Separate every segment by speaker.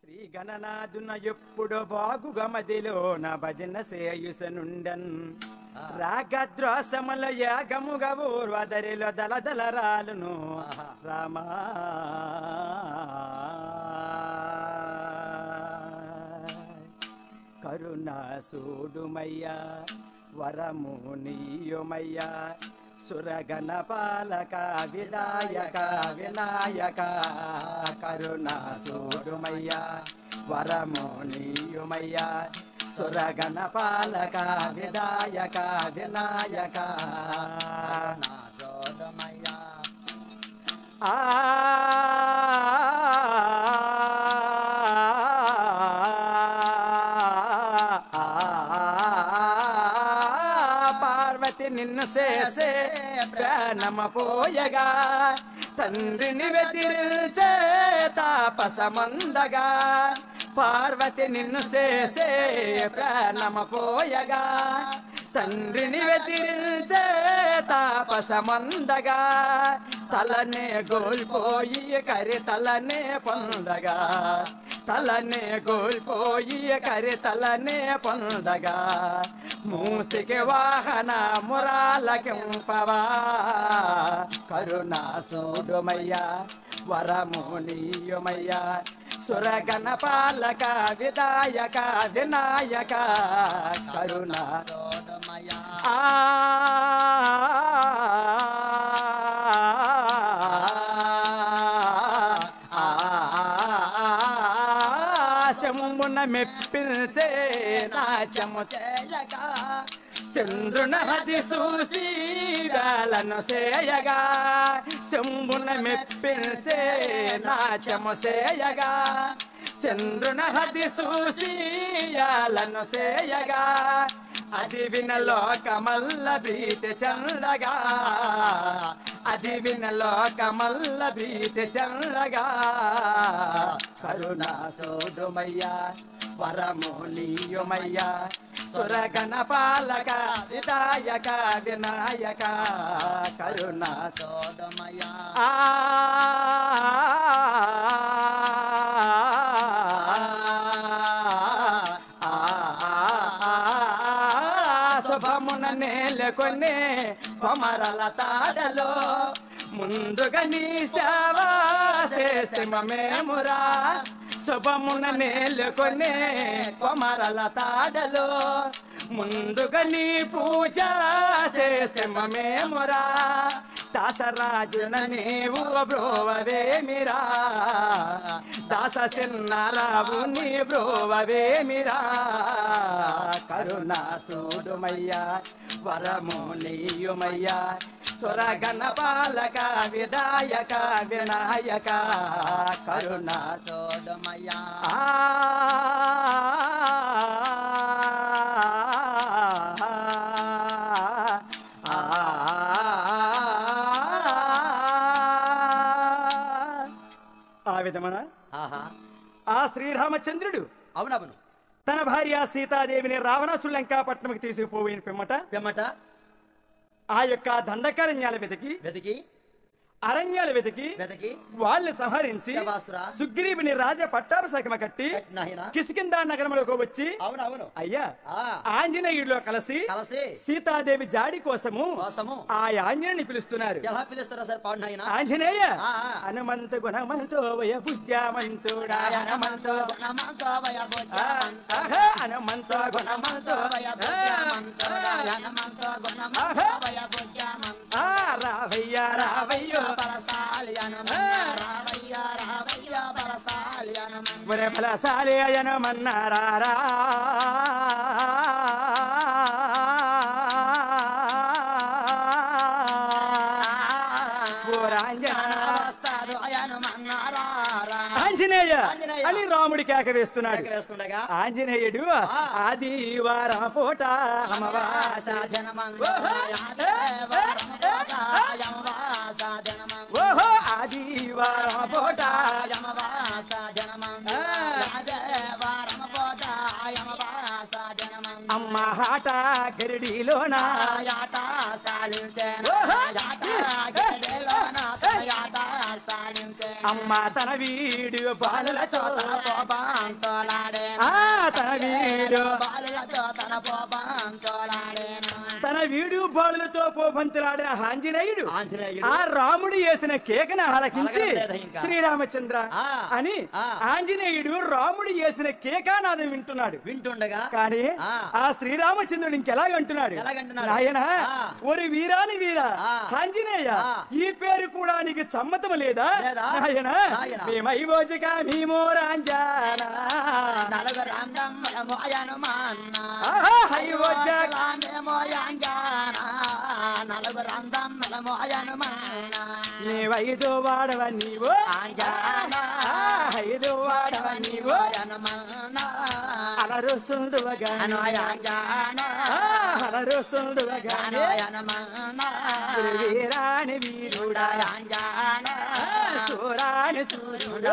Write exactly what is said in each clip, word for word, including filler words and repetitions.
Speaker 1: శ్రీ గణనాథున ఎప్పుడు బాగుగా మదిలోన భజన సేయుసనుండన్ రాగద్రోసముల యాగముగా ఊర్వదరిలో దళదల రాలును రామా కరుణా సూడుమయ్యా వరము నీయుమయ్యా సురగణ పాలక వినాయక వినాయక కరుణా సూడుమయ్యా వరము నీయుమయ్యా సురగణ పాలక వినాయక వినాయక సూడుమయ్యా ఆ నిన్ను చేసే ప్రాణమ పోయగా తండ్రిని వెతిరించే తాపసమందగా పార్వతి నిన్ను చేసే ప్రాణమ పోయగా తండ్రిని వెతిరించే తాపసమందగా తలనే గోల్పోయి కరి తలనే పొందగా తలనే గోల్పోయి కరి తలనే పొందగా మూసికి వాహన మురాలకింపవా కరుణా సూడుమయ్యా వరము నీయుమయ్యా సురగణ పాలక వినాయక వినాయక కరుణా సూడుమయ్యా ఆ శంభున మెప్పించే నాట్యము చేయగా చంద్రున హది చూసి వేలను చేయగా శంభున మెప్పించే నాట్యము చేయగా చంద్రున హది చూసి వేలను చేయగా అది విన లోకమల్ల ప్రీతి చందగా అది విన లోకమల్ల ప్రీతి చందగా కరుణా సూడుమయ్యా వరము నీయుమయ్యా సురగణ పాలక వినాయక వినాయక కరుణా సూడుమయ్యా ఆ శుభమున నేలకొనే కొమరల తాడలో ముందుగా నీ సేవ చేస్తే మేమురా శుభమున నేలకొనే కొమరల తాడలో ముందుగా నీ పూజ చేస్తే మేమురా దాసరాజున నీవు బ్రోవవేమిరా దాస సిన్నారావు నీ బ్రోవవేమిరా కరుణా సూడుమయ్యా వరము నీయుమయ్యా సురగణ పాలక వినాయక వినాయక కరుణా సూడుమయ్యా ఆ విధమన ఆ శ్రీరామచంద్రుడు
Speaker 2: అవునవును
Speaker 1: తన భార్య సీతాదేవిని రావణాసుడు లంకాపట్నంకి తీసుకుపోయిన పిమ్మట
Speaker 2: పిమ్మట
Speaker 1: ఆ యొక్క దండకారణ్యాల వెతికి
Speaker 2: వెతికి
Speaker 1: అరణ్యాలు వెతికి
Speaker 2: వెతికి
Speaker 1: వాళ్ళని సంహరించి
Speaker 2: శభాసురా.
Speaker 1: సుగ్రీవుని రాజ పట్టాభిషేకం కట్టి
Speaker 2: నాయనా.
Speaker 1: కిష్కింధ నగరంలోకి వచ్చి
Speaker 2: అవునవును
Speaker 1: అయ్యా
Speaker 2: ఆ.
Speaker 1: ఆంజనేయుడిలో కలిసి
Speaker 2: కలిసి
Speaker 1: సీతాదేవి జాడి కోసము
Speaker 2: కోసము
Speaker 1: ఆ ఆంజనేయుని పిలుస్తున్నారు.
Speaker 2: ఎలా పిలుస్తారా సార్ పాడు నాయనా?
Speaker 1: ఆంజనేయ
Speaker 2: ఆ, ఆ.
Speaker 1: హనుమంత గుణమంతో వయ బుజ్జామంతుడా హనుమంతో
Speaker 2: గుణమంతో వయ
Speaker 1: ఆ,
Speaker 2: బుజ్జామంతో
Speaker 1: ఆహా, హనుమంతో గుణమంతో
Speaker 2: వయ
Speaker 1: ఆ,
Speaker 2: బుజ్జామంతో హనుమంతో గుణమంతో వయ బుజ్జామంతో
Speaker 1: ఆ, రావయ్య రావయ్యో
Speaker 2: పరసాలి హనుమన్న రావయ్య రావయ్య పరసాలి హనుమన్న
Speaker 1: ఒరే బలశాలి అయనమన్నారా
Speaker 2: వస్తాడు హనుమన్న రారా
Speaker 1: ఆంజనేయ
Speaker 2: ఆంజనేయ.
Speaker 1: అని రాముడి కేక వేస్తున్నాడు.
Speaker 2: వేస్తుండగా
Speaker 1: ఆంజనేయుడు
Speaker 2: ఆ.
Speaker 1: ఆదివారం పూట అమావాస ఓహో ఆదివారం పూట అమ్మ హాట గరిడిలోన
Speaker 2: యాట సాలించే
Speaker 1: ఓహో.
Speaker 2: యాట గడిలోన యాట సాలించే
Speaker 1: అమ్మ తన వీడు బాలులతో
Speaker 2: తన పోపాంతోలాడేను
Speaker 1: ఆ తన వీడు
Speaker 2: బాలులతో తన పోపాంతోలాడేను
Speaker 1: తన వీడు బాలులతో పోబంతులాడిన ఆంజనేయుడు
Speaker 2: ఆంజనేయుడు
Speaker 1: ఆ రాముడు వేసిన కేకను ఆలకించి
Speaker 2: ఆలకలేదా ఇంకా?
Speaker 1: శ్రీరామచంద్ర
Speaker 2: ఆ,
Speaker 1: అని
Speaker 2: ఆ.
Speaker 1: ఆంజనేయుడు రాముడు వేసిన కేకానాదం వింటున్నాడు.
Speaker 2: వింటుండగా
Speaker 1: కానీ
Speaker 2: ఆ.
Speaker 1: ఆ శ్రీరామచంద్రుడు ఇంకెలాగంటున్నాడు,
Speaker 2: ఎలాగంటున్నాడు?
Speaker 1: నాయన
Speaker 2: ఆ.
Speaker 1: ఒరి వీరాని వీరా
Speaker 2: ఆ.
Speaker 1: ఆంజనేయ
Speaker 2: ఆ.
Speaker 1: ఈ పేరు కూడా నీకు సమ్మతం లేదా
Speaker 2: లేదా?
Speaker 1: నాయన
Speaker 2: నాయన.
Speaker 1: మేమైవోజక భీమో రాంజానా
Speaker 2: నలుగురు అందమ్మల మోయను మాన్న
Speaker 1: ఆహా, హైవోజక
Speaker 2: మోయాంజానా నలుగురు అందమ్మల మోయను మాన్న
Speaker 1: నీవైదో వాడవ నీవు
Speaker 2: ఆంజానా
Speaker 1: ఐదు వాడవ నీవు
Speaker 2: మోయను మాన్న
Speaker 1: అలరు సుందువగా
Speaker 2: అనోయాంజానా
Speaker 1: అలరు సుందువగా
Speaker 2: అనోయను మాన్న
Speaker 1: వీరాని వీరుడా
Speaker 2: ఆంజానా
Speaker 1: సూరాని సూర్యుడా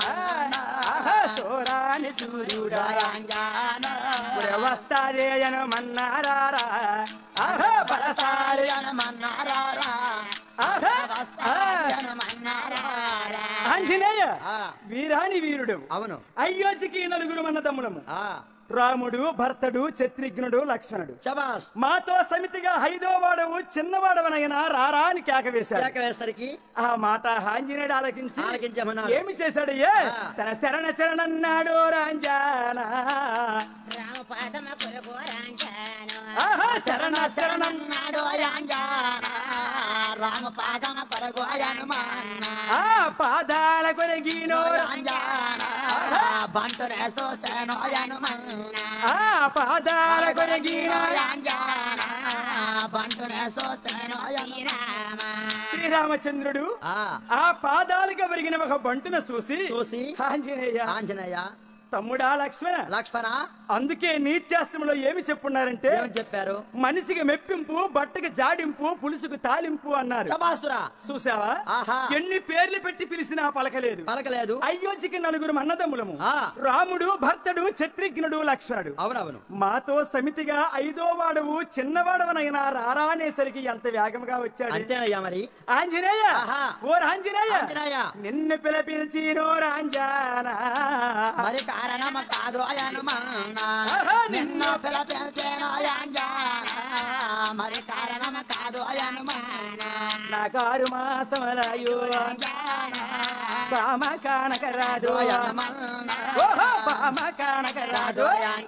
Speaker 1: సూరాని సూర్యుడా
Speaker 2: ఆంజానా
Speaker 1: వస్తాదేయను మన్నారారా ఆహా బలసాలి
Speaker 2: మన్నారారా
Speaker 1: ఆహా
Speaker 2: మన్నారారా
Speaker 1: ఆంజనేయ
Speaker 2: ఆ.
Speaker 1: వీరాని వీరుడు
Speaker 2: అవును
Speaker 1: అయ్యోజికి నలుగురు మన తమ్ముడము
Speaker 2: ఆ
Speaker 1: రాముడు భర్తడు శత్రుఘ్నుడు లక్ష్మణుడు
Speaker 2: శబాష్
Speaker 1: మాతో సమితిగా ఐదో వాడవు చిన్నవాడవనైనా రారా అని కేక వేశాడు.
Speaker 2: వేసరికి
Speaker 1: ఆ మాట ఆంజనేయుడు ఆలకించి
Speaker 2: ఆలకించమన్నాడు.
Speaker 1: ఏమి చేశాడయ్యా
Speaker 2: ఆ.
Speaker 1: తన శరణ శరణన్నాడు రాంజానా
Speaker 3: రామపాదమ కొరకు రాంజాను
Speaker 1: ఆహా, శరణ శరణం
Speaker 2: నాడు యాంజానా రామ పాదమ పరగోయను మాన్న
Speaker 1: ఆ పాదాల కొరగినో
Speaker 2: యాంజానా బంటునే సోస్తేనో యను మాన్న
Speaker 1: ఆ పాదాల కొరగినో
Speaker 2: యాంజానా బంటునే సోస్తేనో యను
Speaker 3: రామ
Speaker 1: శ్రీరామచంద్రుడు
Speaker 2: ఆ
Speaker 1: ఆ పాదాలకు ఒరిగిన ఒక బంటును చూసి
Speaker 2: చూసి
Speaker 1: ఆంజనేయ
Speaker 2: ఆంజనేయ
Speaker 1: తమ్ముడా లక్ష్మణ
Speaker 2: లక్ష్మణ
Speaker 1: అందుకే నీత్యాస్త్రంలో ఏమి చెప్పున్నారంటే
Speaker 2: ఏమని చెప్పారు
Speaker 1: మనిషికి మెప్పింపు బట్టకి జాడింపు పులుసుకు తాలింపు అన్నారు.
Speaker 2: శబాసురా
Speaker 1: చూసావా
Speaker 2: ఆహా.
Speaker 1: ఎన్ని పేర్లు పెట్టి పిలిచినా పలకలేదు.
Speaker 2: పలకలేదు
Speaker 1: అయోధ్యకి నలుగురు అన్నదమ్ములము
Speaker 2: ఆ.
Speaker 1: రాముడు భర్తడు శత్రుఘ్నుడు లక్ష్మణుడు
Speaker 2: అవునవును
Speaker 1: మాతో సమితిగా ఐదో వాడవు చిన్నవాడవనైనా రారా అనేసరికి ఎంత వేగంగా వచ్చాడు.
Speaker 2: అంతేనయ్యా మరి
Speaker 1: ఆంజనేయ
Speaker 2: ఆహా.
Speaker 1: ఓ ఆంజనేయ
Speaker 2: ఆంజనేయ.
Speaker 1: నిన్ను పిలిపించినో రాంజానా
Speaker 2: మరి కారణం కాదు అయను మాన్న నిన్ను పిలిపించేనో యాంజానా మరి కారణం కాదు అయను మాన్న
Speaker 1: నా కారు మాసమలాయో బామ కానక రాదు ఓహో బామ కానక రాదు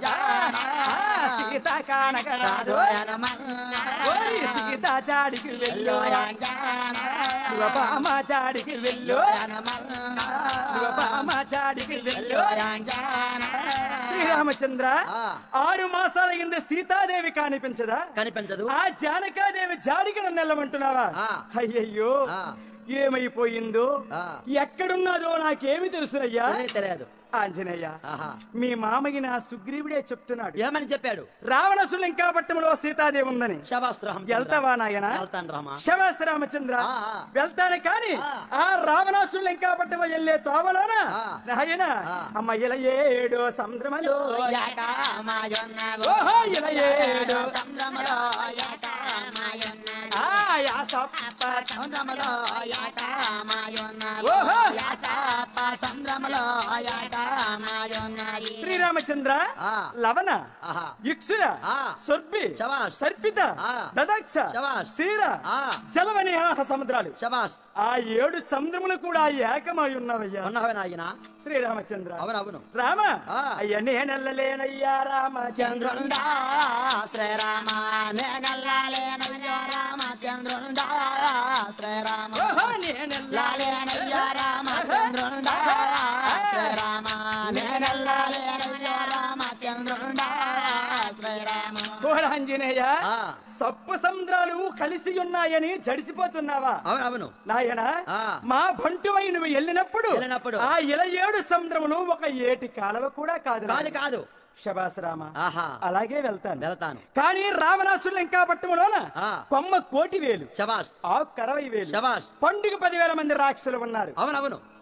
Speaker 1: సీత కానక రాదు ఓయ్ సీత చాడికి వెళ్ళు శివ బామ చాడికి వెళ్ళు శివ బామ చాడికి వెళ్ళు శ్రీరామచంద్ర
Speaker 2: ఆ.
Speaker 1: ఆరు మాసాల కింద సీతాదేవి కానిపించదా
Speaker 2: కనిపించదు
Speaker 1: ఆ జానకాదేవి జాడికి నన్ను వెళ్ళమంటున్నావా
Speaker 2: ఆ.
Speaker 1: అయ్యయ్యో
Speaker 2: ఆ.
Speaker 1: ఏమైపోయిందో
Speaker 2: ఆ.
Speaker 1: ఎక్కడున్నదో నాకేమి తెలుసునయ్యా
Speaker 2: తెలియదు, తెలియదు
Speaker 1: ఆంజనేయ
Speaker 2: ఆహా.
Speaker 1: మీ మామకి నా సుగ్రీవుడే చెప్తున్నాడు
Speaker 2: ఏమని చెప్పాడు
Speaker 1: రావణసులు ఇంకా పట్టణంలో సీతాదేవి ఉందని.
Speaker 2: శబాస్ రామ
Speaker 1: వెళ్తావా నాయన
Speaker 2: వెళ్తాను రామా
Speaker 1: శవాస రామచంద్ర
Speaker 2: ఆ, ఆ.
Speaker 1: వెళ్తాను కానీ
Speaker 2: ఆ.
Speaker 1: ఆ రావణాసులు ఇంకా పట్టణం వెళ్ళే తోవలోన
Speaker 2: ఆ.
Speaker 1: నాయన
Speaker 2: ఆ.
Speaker 1: అమ్మ ఇలా ఏడో సముద్రమలో
Speaker 2: యాకామాయున్నవు.
Speaker 1: ఓహో ఇలా ఏడో
Speaker 2: సంద్రములో యాకామాయున్నవు.
Speaker 1: ఆ యాసప్ప
Speaker 2: సంద్రములో యాకామాయున్నవు.
Speaker 1: ఓహో.
Speaker 2: యాసప్ప సంద్రములో యాకామాయున్నది.
Speaker 1: శ్రీరామచంద్ర
Speaker 2: ఆ.
Speaker 1: లవణ
Speaker 2: ఆహా.
Speaker 1: ఇక్షుర
Speaker 2: ఆ.
Speaker 1: సొర్బి
Speaker 2: శబాష్.
Speaker 1: సర్పిత
Speaker 2: ఆ.
Speaker 1: దదక్ష
Speaker 2: శబాష్.
Speaker 1: సీర
Speaker 2: ఆ.
Speaker 1: జలవని ఆహ సముద్రాలు
Speaker 2: శబాస్
Speaker 1: ఆ ఏడు సముద్రములు కూడా ఏకమై ఉన్నవయ్యా
Speaker 2: ఉన్నవే నాయన
Speaker 1: శ్రీరామచంద్ర
Speaker 2: అవునవును
Speaker 1: రామ
Speaker 2: ఆ.
Speaker 1: అయ్యా నేనెల్లలేనయ్యా రామచంద్ర
Speaker 2: చంద్రుండా శ్రీరామ నేనల్లాలేనయ్యో రామచంద్రుండా శ్రీరామ
Speaker 1: ఓహో, నేనెల్లాలేనయ్యా
Speaker 2: లాలేనయ్యో రామచంద్రుండా శ్రీరామ నేనల్లాలేనయ్యో రామచంద్రుండా శ్రీరామ
Speaker 1: ఘోరాంజనేయ
Speaker 2: ఆ.
Speaker 1: సప్పు సముద్రాలు కలిసి ఉన్నాయని జడిసిపోతున్నావా
Speaker 2: అవునవును
Speaker 1: నాయన
Speaker 2: ఆ.
Speaker 1: మా బంటువై నువ్వు వెళ్ళినప్పుడు
Speaker 2: వెళ్ళినప్పుడు.
Speaker 1: ఆ ఇల ఏడు సముద్రములు ఒక ఏటి కాలవ కూడా కాదు
Speaker 2: కాదు కాదు
Speaker 1: శబాసరామ
Speaker 2: ఆహా
Speaker 1: అలాగే వెళ్తాను
Speaker 2: వెళ్తాను
Speaker 1: కానీ రావణాసులు ఇంకా పట్టములోన
Speaker 2: ఆ.
Speaker 1: కొమ్మ కోటి వేలు
Speaker 2: శబాష్
Speaker 1: ఆ కరవై వేలు
Speaker 2: శబాష్
Speaker 1: పండుగ పదివేల మంది రాక్షసులు ఉన్నారు
Speaker 2: అవునవును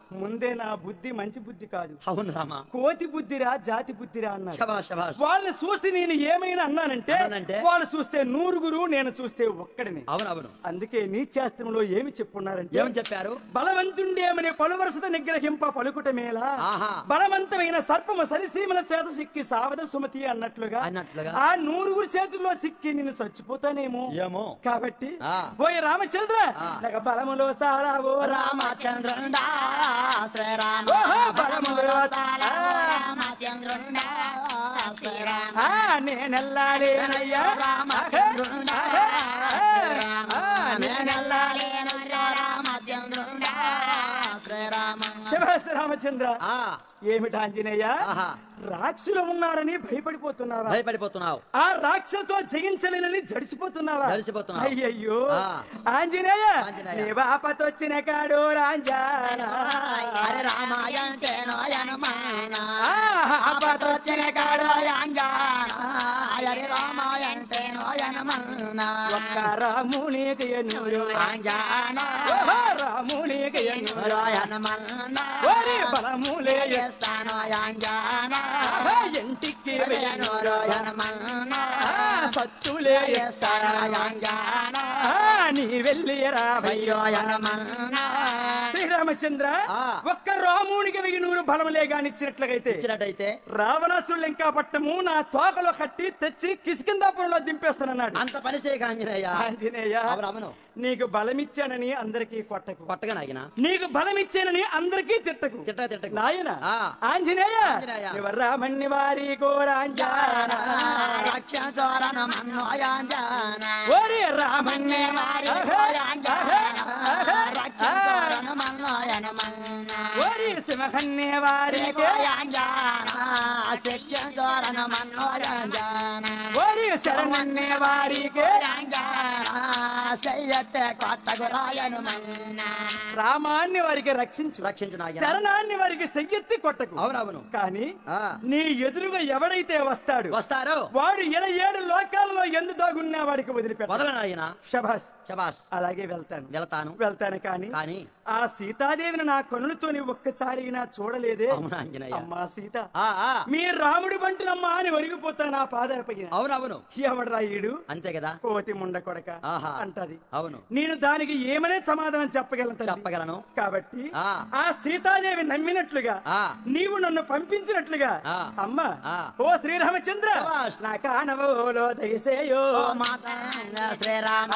Speaker 1: ముందే నా బుద్ధి మంచి బుద్ధి కాదు.
Speaker 2: అవును రామా.
Speaker 1: కోతి బుద్ధిరా జాతి బుద్ధిరా అన్నారు.
Speaker 2: శభాష్ శభాష్.
Speaker 1: వాళ్ళని చూసి నేను ఏమైనా అన్నానంటే
Speaker 2: అన్నానంటే?
Speaker 1: వాళ్ళు చూస్తే నూరుగురు, నేను చూస్తే ఒక్కడిని.
Speaker 2: అవునవును.
Speaker 1: అందుకే నీచాస్త్రంలో ఏమి చెప్పున్నారంటే
Speaker 2: ఏమని చెప్పారు?
Speaker 1: బలవంతుండేమని పలువరసత నిగ్రహింప పలుకుటమేలా
Speaker 2: ఆహా.
Speaker 1: బలవంతమైన సర్పము సరిసీమల చేత సిక్కి సావద సుమతి అన్నట్లుగా
Speaker 2: అన్నట్లుగా
Speaker 1: ఆ నూరుగురు చేతుల్లో చిక్కి నిన్ను చచ్చిపోతానేమో.
Speaker 2: ఏమో
Speaker 1: కాబట్టి
Speaker 2: ఆ.
Speaker 1: పోయి రామచంద్ర నాకు బలములో సారావో
Speaker 2: రామచంద్రుండా శ్రీరామ.
Speaker 1: ఓహో, బలములో
Speaker 2: సాలా రామచంద్రుండా శ్రీరామ.
Speaker 1: ఆ, నేనెల్లాలేనయ్యా
Speaker 2: రామచంద్రుండా శ్రీరామ. నేనెల్లాలేనయ్యా రామచంద్రుండా శ్రీరామ.
Speaker 1: శభాస్ రామచంద్ర.
Speaker 2: ఆ
Speaker 1: ఏమిటి ఆంజనేయ,
Speaker 2: ఆహా.
Speaker 1: రాక్షసులు ఉన్నారని భయపడిపోతున్నావా?
Speaker 2: భయపడిపోతున్నావు.
Speaker 1: ఆ రాక్షసులతో జయించలేనని జడిసిపోతున్నావా?
Speaker 2: జడిసిపోతున్నావు.
Speaker 1: అయ్యయ్యో
Speaker 2: ఆ.
Speaker 1: ఆంజనేయ,
Speaker 2: ఆంజనేయ.
Speaker 1: నీ బాపతొచ్చిన కాడు రాంజానా.
Speaker 2: హరి రామాయంటేనో యనమాన.
Speaker 1: ఆహా,
Speaker 2: ఆపతొచ్చిన కాడో యాంజాన. హరి రామాయంటేనో యనమాన.
Speaker 1: ఒక్క రామునికి ఎన్నురు
Speaker 2: యాంజాన.
Speaker 1: ఓహో, రామునికి ఎన్నురు
Speaker 2: యనమాన.
Speaker 1: ఓరి బలములే
Speaker 2: చేస్తానో యాంజాన.
Speaker 1: ఆహా, ఇంటికి వెయ్యనురు
Speaker 2: యనమాన.
Speaker 1: సత్తులే
Speaker 2: చేస్తానో యాంజాన.
Speaker 1: ఆ, నీ వెళ్ళి రావయ్యో
Speaker 2: యనమాన.
Speaker 1: శ్రీరామచంద్ర.
Speaker 2: ఆ.
Speaker 1: ఒక్క రామునికి వెయ్యి నూరు బలములే గానిచ్చినట్లయితే
Speaker 2: ఇచ్చినట్టయితే
Speaker 1: రావణాసుడు ఇంకా పట్టము నా తోకలో కట్టి తెచ్చి కిష్కిందాపురంలో దింపేస్తానన్నాడు.
Speaker 2: అంత పని చేయక ఆంజనేయ.
Speaker 1: ఆంజనేయ,
Speaker 2: అవునవును.
Speaker 1: నీకు బలమిచ్చానని అందరికీ కొట్టకు,
Speaker 2: కొట్టగా నాయన.
Speaker 1: నీకు బలమిచ్చానని అందరికీ తిట్టకు.
Speaker 2: తిట్టక తిట్టక
Speaker 1: నాయన
Speaker 2: ఆ.
Speaker 1: ఆంజనేయ,
Speaker 2: ఆంజనేయ.
Speaker 1: రామణ్ణి వారి గోరాంజాన.
Speaker 2: రక్షణ మన్నోయాంజాన.
Speaker 1: ఓరి రామణ్ణి
Speaker 2: వారి రక్షణ మన్నోయనమన్న.
Speaker 1: ఓరి సింహన్నే వారి
Speaker 2: గోయాంజాన. శిక్షణ మన్నోయాంజాన.
Speaker 1: ఓరి శరణన్నే వారికి
Speaker 2: గోయాంజాన. సయ్యతే కొట్టగురాయనమన్న.
Speaker 1: రామాన్ని వారికి రక్షించు,
Speaker 2: రక్షించు నాయన.
Speaker 1: శరణాన్ని వారికి చెయ్యెత్తి కొట్టకు.
Speaker 2: అవునవును.
Speaker 1: కానీ
Speaker 2: ఆ.
Speaker 1: నీ ఎదురుగా ఎవడైతే వస్తాడు
Speaker 2: వస్తారు
Speaker 1: వాడు ఇలా ఏడు లోకాలలో ఎందు దాగున్నా వాడికి వదిలిపెట్ట.
Speaker 2: వదల నాయన.
Speaker 1: శభాస్.
Speaker 2: శబాష్.
Speaker 1: అలాగే వెళ్తాను
Speaker 2: వెళతాను.
Speaker 1: వెళ్తాను కానీ
Speaker 2: కానీ
Speaker 1: ఆ సీతాదేవిని నా కనులతో నీ ఒక్కసారి నా చూడలేదే.
Speaker 2: అవును ఆంజనేయ.
Speaker 1: అమ్మా సీత,
Speaker 2: ఆ ఆ
Speaker 1: మీ రాముడు బంటునమ్మా అని ఒరిగిపోతా నా పాదాలపై.
Speaker 2: అవునవును.
Speaker 1: ఎవడరా ఈడు,
Speaker 2: అంతే కదా.
Speaker 1: కోతి ముండ కొడక
Speaker 2: ఆహా.
Speaker 1: అంటది.
Speaker 2: అవును.
Speaker 1: నేను దానికి ఏమనే సమాధానం చెప్పగలను తల్లి?
Speaker 2: చెప్పగలను.
Speaker 1: కాబట్టి
Speaker 2: ఆ.
Speaker 1: ఆ సీతాదేవి నమ్మినట్లుగా
Speaker 2: ఆ.
Speaker 1: నీవు నన్ను పంపించినట్లుగా
Speaker 2: ఆ.
Speaker 1: అమ్మా
Speaker 2: ఆ.
Speaker 1: ఓ శ్రీరామచంద్ర
Speaker 2: శభాష్.
Speaker 1: నా కానవోలో దయసేయో.
Speaker 2: ఓ మాతంగ శ్రీరామ.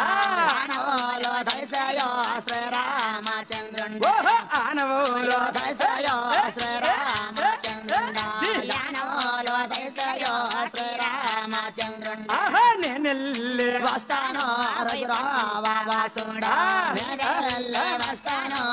Speaker 2: ఆనవోలో దయసేయో శ్రీరామచంద్రుండ.
Speaker 1: ఓహో, ఆనవోలో
Speaker 2: దయసేయో శ్రీరామచంద్రుండ. ఆనవోలో దయసేయో శ్రీరామచంద్రుండ.
Speaker 1: ఆహా, నేనెల్లే
Speaker 2: వస్తాను రఘురావా వాసుడా. నేనెల్లే వస్తాను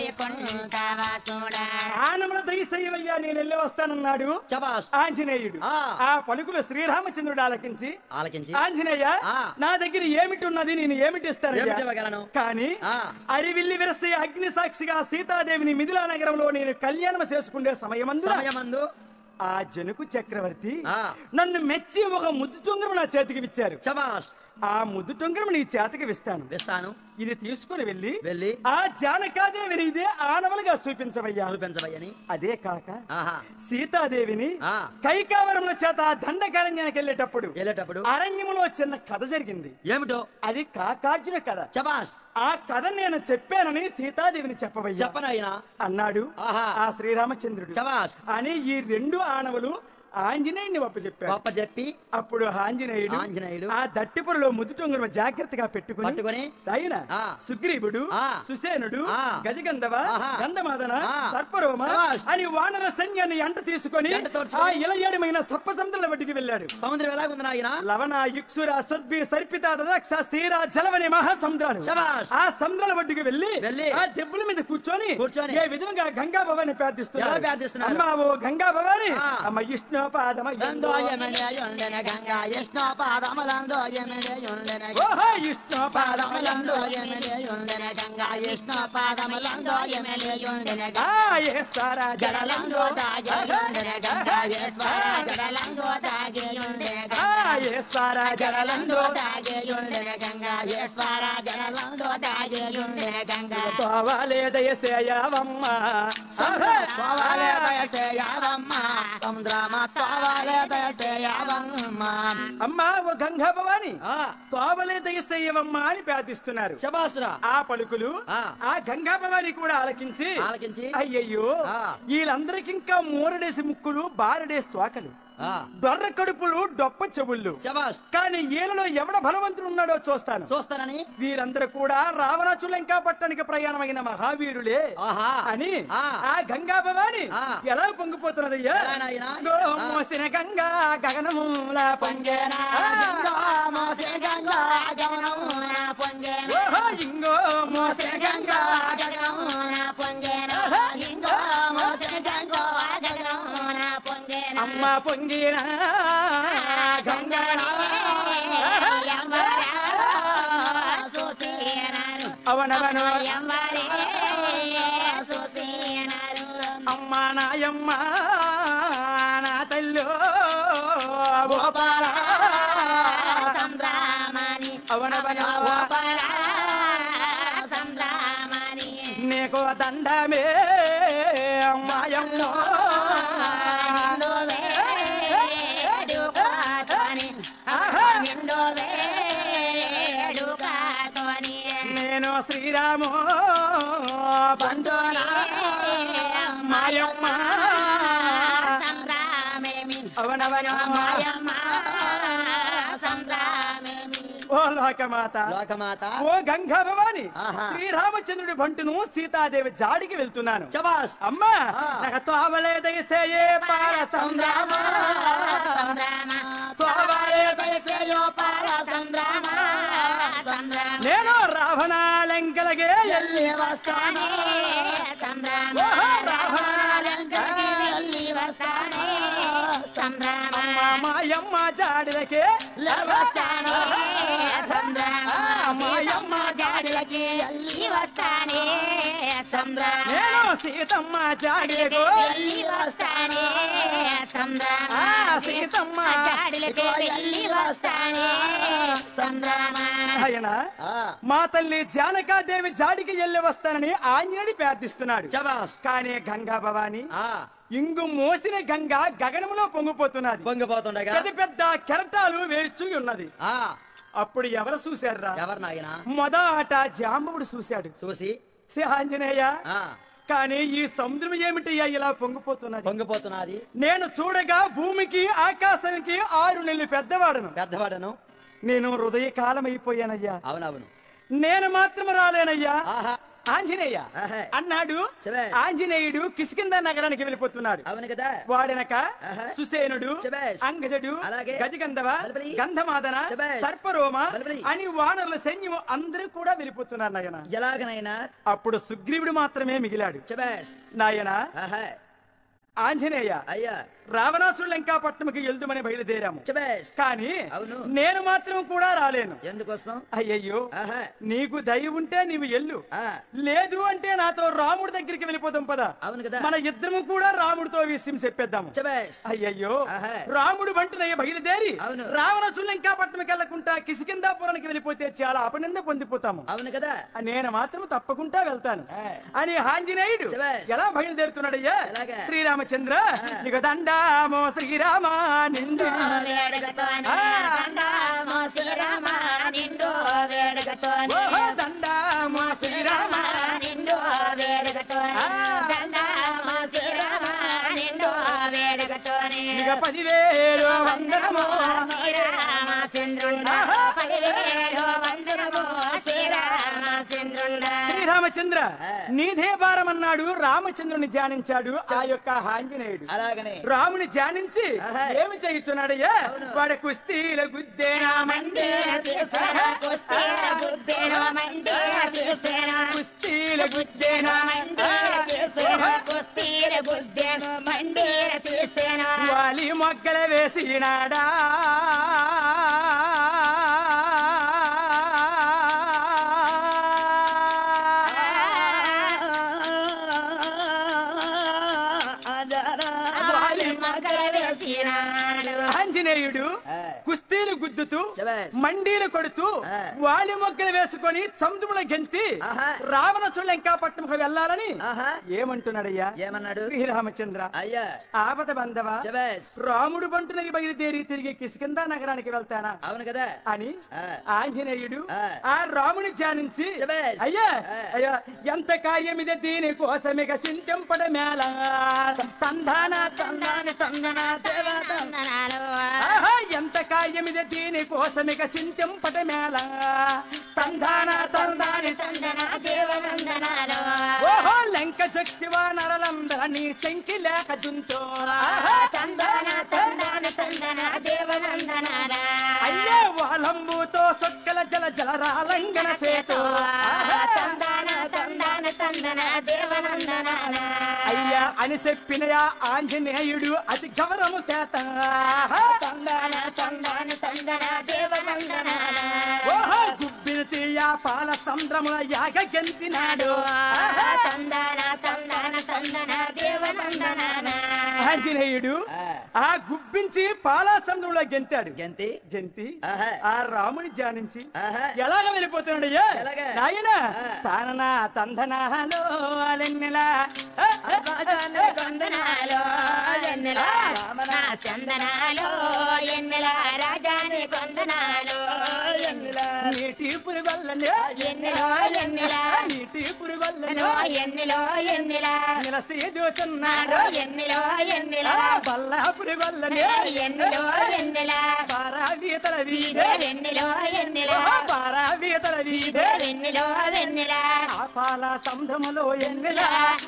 Speaker 2: వైకుంఠ వాసుడా.
Speaker 1: ఆనముల దయసేయవయ్యా నేను వెళ్ళి వస్తానన్నాడు
Speaker 2: శబాష్.
Speaker 1: ఆంజనేయుడు.
Speaker 2: ఆ.
Speaker 1: ఆ పలుకులు శ్రీరామచంద్రుడు ఆలకించి,
Speaker 2: ఆలకించి
Speaker 1: ఆంజనేయ
Speaker 2: ఆ.
Speaker 1: నా దగ్గర ఏమిటి ఉన్నది, నేను ఏమిటి ఇస్తాను
Speaker 2: ఏమిటి ఇవ్వగలను?
Speaker 1: కానీ
Speaker 2: ఆ.
Speaker 1: అరివిల్లి విరసి అగ్ని సాక్షిగా సీతాదేవిని మిథిలా నగరంలో నేను కళ్యాణం చేసుకునే సమయమందు
Speaker 2: సమయమందు
Speaker 1: ఆ జనకు చక్రవర్తి
Speaker 2: ఆ.
Speaker 1: నన్ను మెచ్చి ఒక ముద్దు టుంగరం నా చేతికి ఇచ్చారు.
Speaker 2: శబాష్.
Speaker 1: ఆ ముద్దు టుంగరం నీ చేతికి ఇస్తాను.
Speaker 2: ఇస్తాను.
Speaker 1: ఇది తీసుకుని వెళ్ళి
Speaker 2: వెళ్ళి
Speaker 1: ఆ జానకాదేవిని ఇదే ఆనవలుగా చూపించవయ్యా.
Speaker 2: చూపించవయ్యని.
Speaker 1: అదే కాక
Speaker 2: ఆహా.
Speaker 1: సీతాదేవిని
Speaker 2: ఆ.
Speaker 1: కైకావరముల చేత దండకారణ్యానికి వెళ్ళేటప్పుడు
Speaker 2: వెళ్ళేటప్పుడు
Speaker 1: అరణ్యములో చిన్న కథ జరిగింది.
Speaker 2: ఏమిటో?
Speaker 1: అది కాకార్జున కథ.
Speaker 2: శబాష్.
Speaker 1: ఆ కథ నేను చెప్పానని సీతాదేవిని చెప్పవయ్యా
Speaker 2: చెప్పనైనా
Speaker 1: అన్నాడు
Speaker 2: ఆహా.
Speaker 1: ఆ శ్రీరామచంద్రుడు.
Speaker 2: శబాష్.
Speaker 1: అని ఈ రెండు ఆనవులు ఆంజనేయుడిని ఒప్పచెప్పాడు.
Speaker 2: గొప్ప చెప్పి
Speaker 1: అప్పుడు ఆంజనేయుడు
Speaker 2: ఆంజనేయుడు
Speaker 1: ఆ దట్టిపురలో ముదుటొంగరం జాగ్రత్తగా పెట్టుకుని
Speaker 2: పట్టుకొని
Speaker 1: ఆయన
Speaker 2: ఆ.
Speaker 1: సుగ్రీవుడు
Speaker 2: ఆ.
Speaker 1: సుసేనుడు
Speaker 2: ఆ.
Speaker 1: గజగంధవ
Speaker 2: ఆహా.
Speaker 1: గంధమాదన
Speaker 2: ఆ.
Speaker 1: సర్పరోమ
Speaker 2: శభాష్.
Speaker 1: అని వానర సైన్యాన్ని ఎంట తీసుకొని
Speaker 2: ఎంట
Speaker 1: ఆ
Speaker 2: తోడ్చుకొని
Speaker 1: ఇలయేడమైన సప్ప సముద్రాల వడ్డికి వెళ్ళాడు.
Speaker 2: సముద్రం ఎలాగుంది నాయన?
Speaker 1: లవణ యుక్సుర సుర్భి సర్పిత దదక్ష సీర జలవని మహాసముద్రాలు.
Speaker 2: శభాష్.
Speaker 1: ఆ సముద్రాల వడ్డుకు వెళ్ళి
Speaker 2: వెళ్ళి
Speaker 1: ఆ దెబ్బల మీద కూర్చొని
Speaker 2: కూర్చొని
Speaker 1: ఏ విధంగా గంగా భవాని ప్రార్థిస్తున్నారు.
Speaker 2: ఎలా ప్రార్థిస్తున్నారు?
Speaker 1: అమ్మా ఓ గంగా భవాని,
Speaker 2: ఆ.
Speaker 1: అమ్మ విష్ణు పాదమ
Speaker 2: లందో యమనయుండెన గంగా విష్ణు పాదములందో యమనయుండెన
Speaker 1: ఓహో విష్ణు పాదమ
Speaker 2: పాదములందో యమనయుండెన గంగా విష్ణు పాదములందో యమనయుండెన
Speaker 1: ఆ ఈశ్వర
Speaker 2: జడలందో దాగియుండెన గంగా ఈశ్వర జడలందో దాగియుండెన
Speaker 1: ఆ ఈశ్వర జలలందు
Speaker 2: దాగియుండెన గంగా ఈశ్వర జలలందు దాగియుండెన గంగా
Speaker 1: తోవలే దయసేయవమ్మ
Speaker 2: తోవలే దయసేయవమ్మ సముద్రమ తోవలే దయసేయవమ్మ
Speaker 1: అమ్మ ఓ గంగా భవాని తోవలే దయసేయవమ్మ అని ప్రార్థిస్తున్నారు.
Speaker 2: శబాస్రా
Speaker 1: ఆ పలుకులు ఆ గంగా భవాని కూడా ఆలకించి
Speaker 2: ఆలకించి
Speaker 1: అయ్యయ్యో వీళ్ళందరికి ఇంకా మూరడేసి ముక్కులు బారడేసి తోకలు దొర్ర కడుపులు డొప్ప చెవుళ్ళు కానీ ఈయనలో ఎవడ బలవంతుడు ఉన్నాడో చూస్తాను
Speaker 2: చూస్తానని
Speaker 1: వీరందరూ కూడా రావణాచులంకా పట్టణానికి ప్రయాణమైన మహావీరులే అని ఆ గంగా భవాని ఎలా పొంగిపోతున్నదయ్యా. మోసిన గంగా గగనమూల పొంగేనా ఇంగో మోసిన గంగా అమ్మ పొంగిన గంగా అవనవను అమ్మ నాయమ్మ నా తల్లు గోపాల అవనవను నీకు దండమే అమ్మాయమ్మ నేను శ్రీరాము బండోనా మాయమ్మ అవనవన మాయమ్మ ఓ లోకమాత
Speaker 2: లోకమాత
Speaker 1: ఓ గంగా భవాని శ్రీరామచంద్రుడి బంటును సీతాదేవి జాడికి వెళ్తున్నాను. అమ్మా నాకు తోవలే దయసేయే పాల సంద్రామ తోవలే దయసేయో పాల సంద్రామ నేను రావణాలంకలగే ఎల్లి వస్తాను మాయమ్మ జాడిలకే మాయమ్మ జాడిలకి
Speaker 3: వస్తానే
Speaker 1: నేను సీతమ్మ జాడిలకు
Speaker 3: వస్తానే
Speaker 1: సీతమ్మ
Speaker 3: వస్తానే
Speaker 1: ఆయన మా తల్లి జానకాదేవి జాడికి వెళ్ళి వస్తానని ఆంజనేయుడు ప్రార్థిస్తున్నాడు. కానీ గంగా భవాని ఇంగు మోసిన గంగా గగనంలో పొంగిపోతున్నది.
Speaker 2: పొంగిపోతుండగా
Speaker 1: పెద్ద పెద్ద కెరటాలు వేచి ఉన్నది. అప్పుడు ఎవరు చూశారా?
Speaker 2: ఎవరు నాయన?
Speaker 1: మొదట జాంబవుడు చూశాడు.
Speaker 2: చూసి
Speaker 1: ఆంజనేయ కానీ ఈ సముద్రం ఏమిటయ్యా ఇలా పొంగిపోతున్నది
Speaker 2: పొంగిపోతున్నది
Speaker 1: నేను చూడగా భూమికి ఆకాశానికి ఆరు నెలలు పెద్దవాడను
Speaker 2: పెద్దవాడను
Speaker 1: నేను హృదయ కాలం అయిపోయానయ్యా.
Speaker 2: అవునవును
Speaker 1: నేను మాత్రం రాలేనయ్యా. ఆంజనేయ
Speaker 2: ఆహా.
Speaker 1: అన్నాడు.
Speaker 2: చెబేస్.
Speaker 1: ఆంజనేయుడు కిష్కింద నగరానికి వెళ్ళిపోతున్నాడు.
Speaker 2: అవును కదా.
Speaker 1: వాడనక
Speaker 2: ఆహా.
Speaker 1: సుసేనుడు
Speaker 2: చెబేస్.
Speaker 1: అంగజుడు
Speaker 2: అలాగే.
Speaker 1: గజగంధవ
Speaker 2: బలబలి.
Speaker 1: గంధమాదన
Speaker 2: చెబేస్.
Speaker 1: సర్పరోమ
Speaker 2: బలబలి.
Speaker 1: అని వానరుల సైన్యం అందరూ కూడా వెళ్ళిపోతున్నారు నాయన.
Speaker 2: ఎలాగనైనా
Speaker 1: అప్పుడు సుగ్రీవుడు మాత్రమే మిగిలాడు.
Speaker 2: చెబేస్.
Speaker 1: నాయన
Speaker 2: ఆహా.
Speaker 1: ఆంజనేయ
Speaker 2: అయ్యా
Speaker 1: రావణాసుడు లంకాపట్నంకి వెళ్దామని బయలుదేరాము.
Speaker 2: చెబేస్.
Speaker 1: కానీ
Speaker 2: అవును.
Speaker 1: నేను మాత్రం కూడా రాలేను.
Speaker 2: ఎందుకోసం?
Speaker 1: అయ్యయ్యో
Speaker 2: ఆహా.
Speaker 1: నీకు దయ ఉంటే నీవు ఎల్లు,
Speaker 2: ఆ.
Speaker 1: లేదు అంటే నాతో రాముడి దగ్గరికి వెళ్ళిపోదాం పదా.
Speaker 2: అవును కదా.
Speaker 1: మన ఇద్దరము కూడా రాముడితో విషయం చెప్పేద్దాము.
Speaker 2: చెబేస్.
Speaker 1: అయ్యయ్యో
Speaker 2: ఆహా.
Speaker 1: రాముడు వంటనయ్య బయలుదేరి
Speaker 2: అవును.
Speaker 1: రావణాసుడు లంకాపట్నంకి వెళ్లకుండా కిష్కింధాపురానికి వెళ్ళిపోతే చాలా అపనింద పొందిపోతాము.
Speaker 2: అవును కదా.
Speaker 1: నేను మాత్రం తప్పకుండా వెళ్తాను
Speaker 2: ఆ.
Speaker 1: అని ఆంజనేయుడు
Speaker 2: చెబేస్.
Speaker 1: ఎలా బయలుదేరుతున్నాడయ్యా?
Speaker 2: ఎలాగా?
Speaker 1: శ్రీరామచంద్ర నీకు దండామో శ్రీరామ నిండు
Speaker 3: దండామో శ్రీరామ నిండు వేడుకతోని
Speaker 1: ఓహో దండామో శ్రీరామ
Speaker 3: నిండు వేడుకతోని దండామో శ్రీరామ నిండు వేడుకతోని
Speaker 1: ఇక పదివేలు వందనము
Speaker 3: శ్రీరామచంద్రుడా పదివేలు వందనము శ్రీరామచంద్రుడా.
Speaker 1: శ్రీరామచంద్ర నీదే భారమన్నాడు. రామచంద్రుని ధ్యానించాడు ఆ యొక్క ఆంజనేయుడు.
Speaker 2: అలాగనే
Speaker 1: రాముని ధ్యానించి
Speaker 2: ఆహా.
Speaker 1: ఏమి చేయుచున్నాడయ్యా?
Speaker 2: అవును.
Speaker 1: వాడ కుస్తీల గుద్దేనా
Speaker 3: మండే తీసేన కుస్తీల గుద్దేన మండే తీసేన
Speaker 1: కుస్తీల గుద్దేనా
Speaker 3: మండే తీసేన కుస్తీల గుద్దేన మండే తీసేన
Speaker 1: వాలి మొగ్గల వేసినాడా
Speaker 3: వాలి మగల వేసినాడు.
Speaker 1: ఆంజనేయుడు కుస్తీ కుండీలు గుద్దుతూ
Speaker 2: శభాష్.
Speaker 1: మండీలు కొడుతూ
Speaker 2: ఆ.
Speaker 1: వాలి మొగ్గలు వేసుకొని సముద్రంలో గెంతి
Speaker 2: ఆహా.
Speaker 1: రావణాసురుడు లంకాపట్నంకు వెళ్ళాలని
Speaker 2: ఆహా.
Speaker 1: ఏమంటున్నాడయ్యా
Speaker 2: ఏమన్నాడు
Speaker 1: శ్రీరామచంద్ర
Speaker 2: అయ్యా
Speaker 1: ఆపద బంధవ
Speaker 2: శభాష్.
Speaker 1: రాముడు బంటునకి బయలుదేరి తిరిగి కిష్కిందా నగరానికి వెళ్తానా
Speaker 2: అవును కదా
Speaker 1: అని
Speaker 2: ఆ.
Speaker 1: ఆంజనేయుడు
Speaker 2: ఆ.
Speaker 1: ఆ రాముని ధ్యానించి
Speaker 2: శభాష్.
Speaker 1: అయ్యా
Speaker 2: ఆ.
Speaker 1: అయ్యా ఎంత కార్యమిదే దీని కోసమిక సించంపడ మేళ తందాన
Speaker 3: తందాన తందన దేవ తందనాలు
Speaker 1: ఆహా, ఎంత కార్యమిదే దీని కోసమిక సించంపట మేళ తందాన తందాని
Speaker 3: తందన దేవ వందనాలు
Speaker 1: ఓహో లంక చక్షివా నరలందరినీ శంకి లేక దుంతో
Speaker 3: తందన తందన తందన దేవ వందనాల
Speaker 1: అయ్యా వాలంబుతో సొక్కల జల జల రాలంగన సేతో
Speaker 3: తందన తందన తందన దేవ వందనాల
Speaker 1: అయ్యా అని చెప్పినయా ఆంజనేయుడు అతి గౌరవము చేత
Speaker 3: తందన తందన తందన దేవ వందనాల
Speaker 1: ఓహో గుబ్బిన చెయ్య పాల సంద్రముల యాగ గెంతినాడు
Speaker 3: తందన తందన తందన దేవ వందనాల
Speaker 1: ఆంజనేయుడు
Speaker 2: ఆ.
Speaker 1: ఆ గుబ్బించి పాల సంద్రంలో గెంతాడు
Speaker 2: గంతి
Speaker 1: గెంతి
Speaker 2: ఆహా.
Speaker 1: ఆ రాముని ధ్యానించి
Speaker 2: ఆహా.
Speaker 1: ఎలాగ వెళ్ళిపోతున్నాడయ్యా
Speaker 2: ఎలాగ?
Speaker 1: నాయన
Speaker 2: ఆ.
Speaker 1: తానన తందనాలో అలెన్నెలా
Speaker 2: రాజానే
Speaker 3: వందనాలు ఎన్నెల రామన చందనాలు ఎన్నెల రాజాని కొందనాలు
Speaker 2: ఎన్నిల
Speaker 1: నీటి పురుగొల్లనే
Speaker 3: ఎన్నెలో ఎన్నెల
Speaker 1: నీటి పురుగొల్లనే
Speaker 3: ఎన్నెలో ఎన్నెలో ఎన్నెల
Speaker 1: నిలసీదుచున్నాడు
Speaker 3: ఎన్నెలో ఎన్నెల
Speaker 1: బల్ల పురుగొల్లనే
Speaker 3: ఎన్నెలో ఎన్నెల
Speaker 1: పారావీతల వీధే
Speaker 3: ఎన్నెలో ఎన్నెల
Speaker 1: పారావీతల వీధే
Speaker 3: ఎన్నెలో ఎన్నెల
Speaker 1: ఆ పాల సంద్రములో ఎన్నెల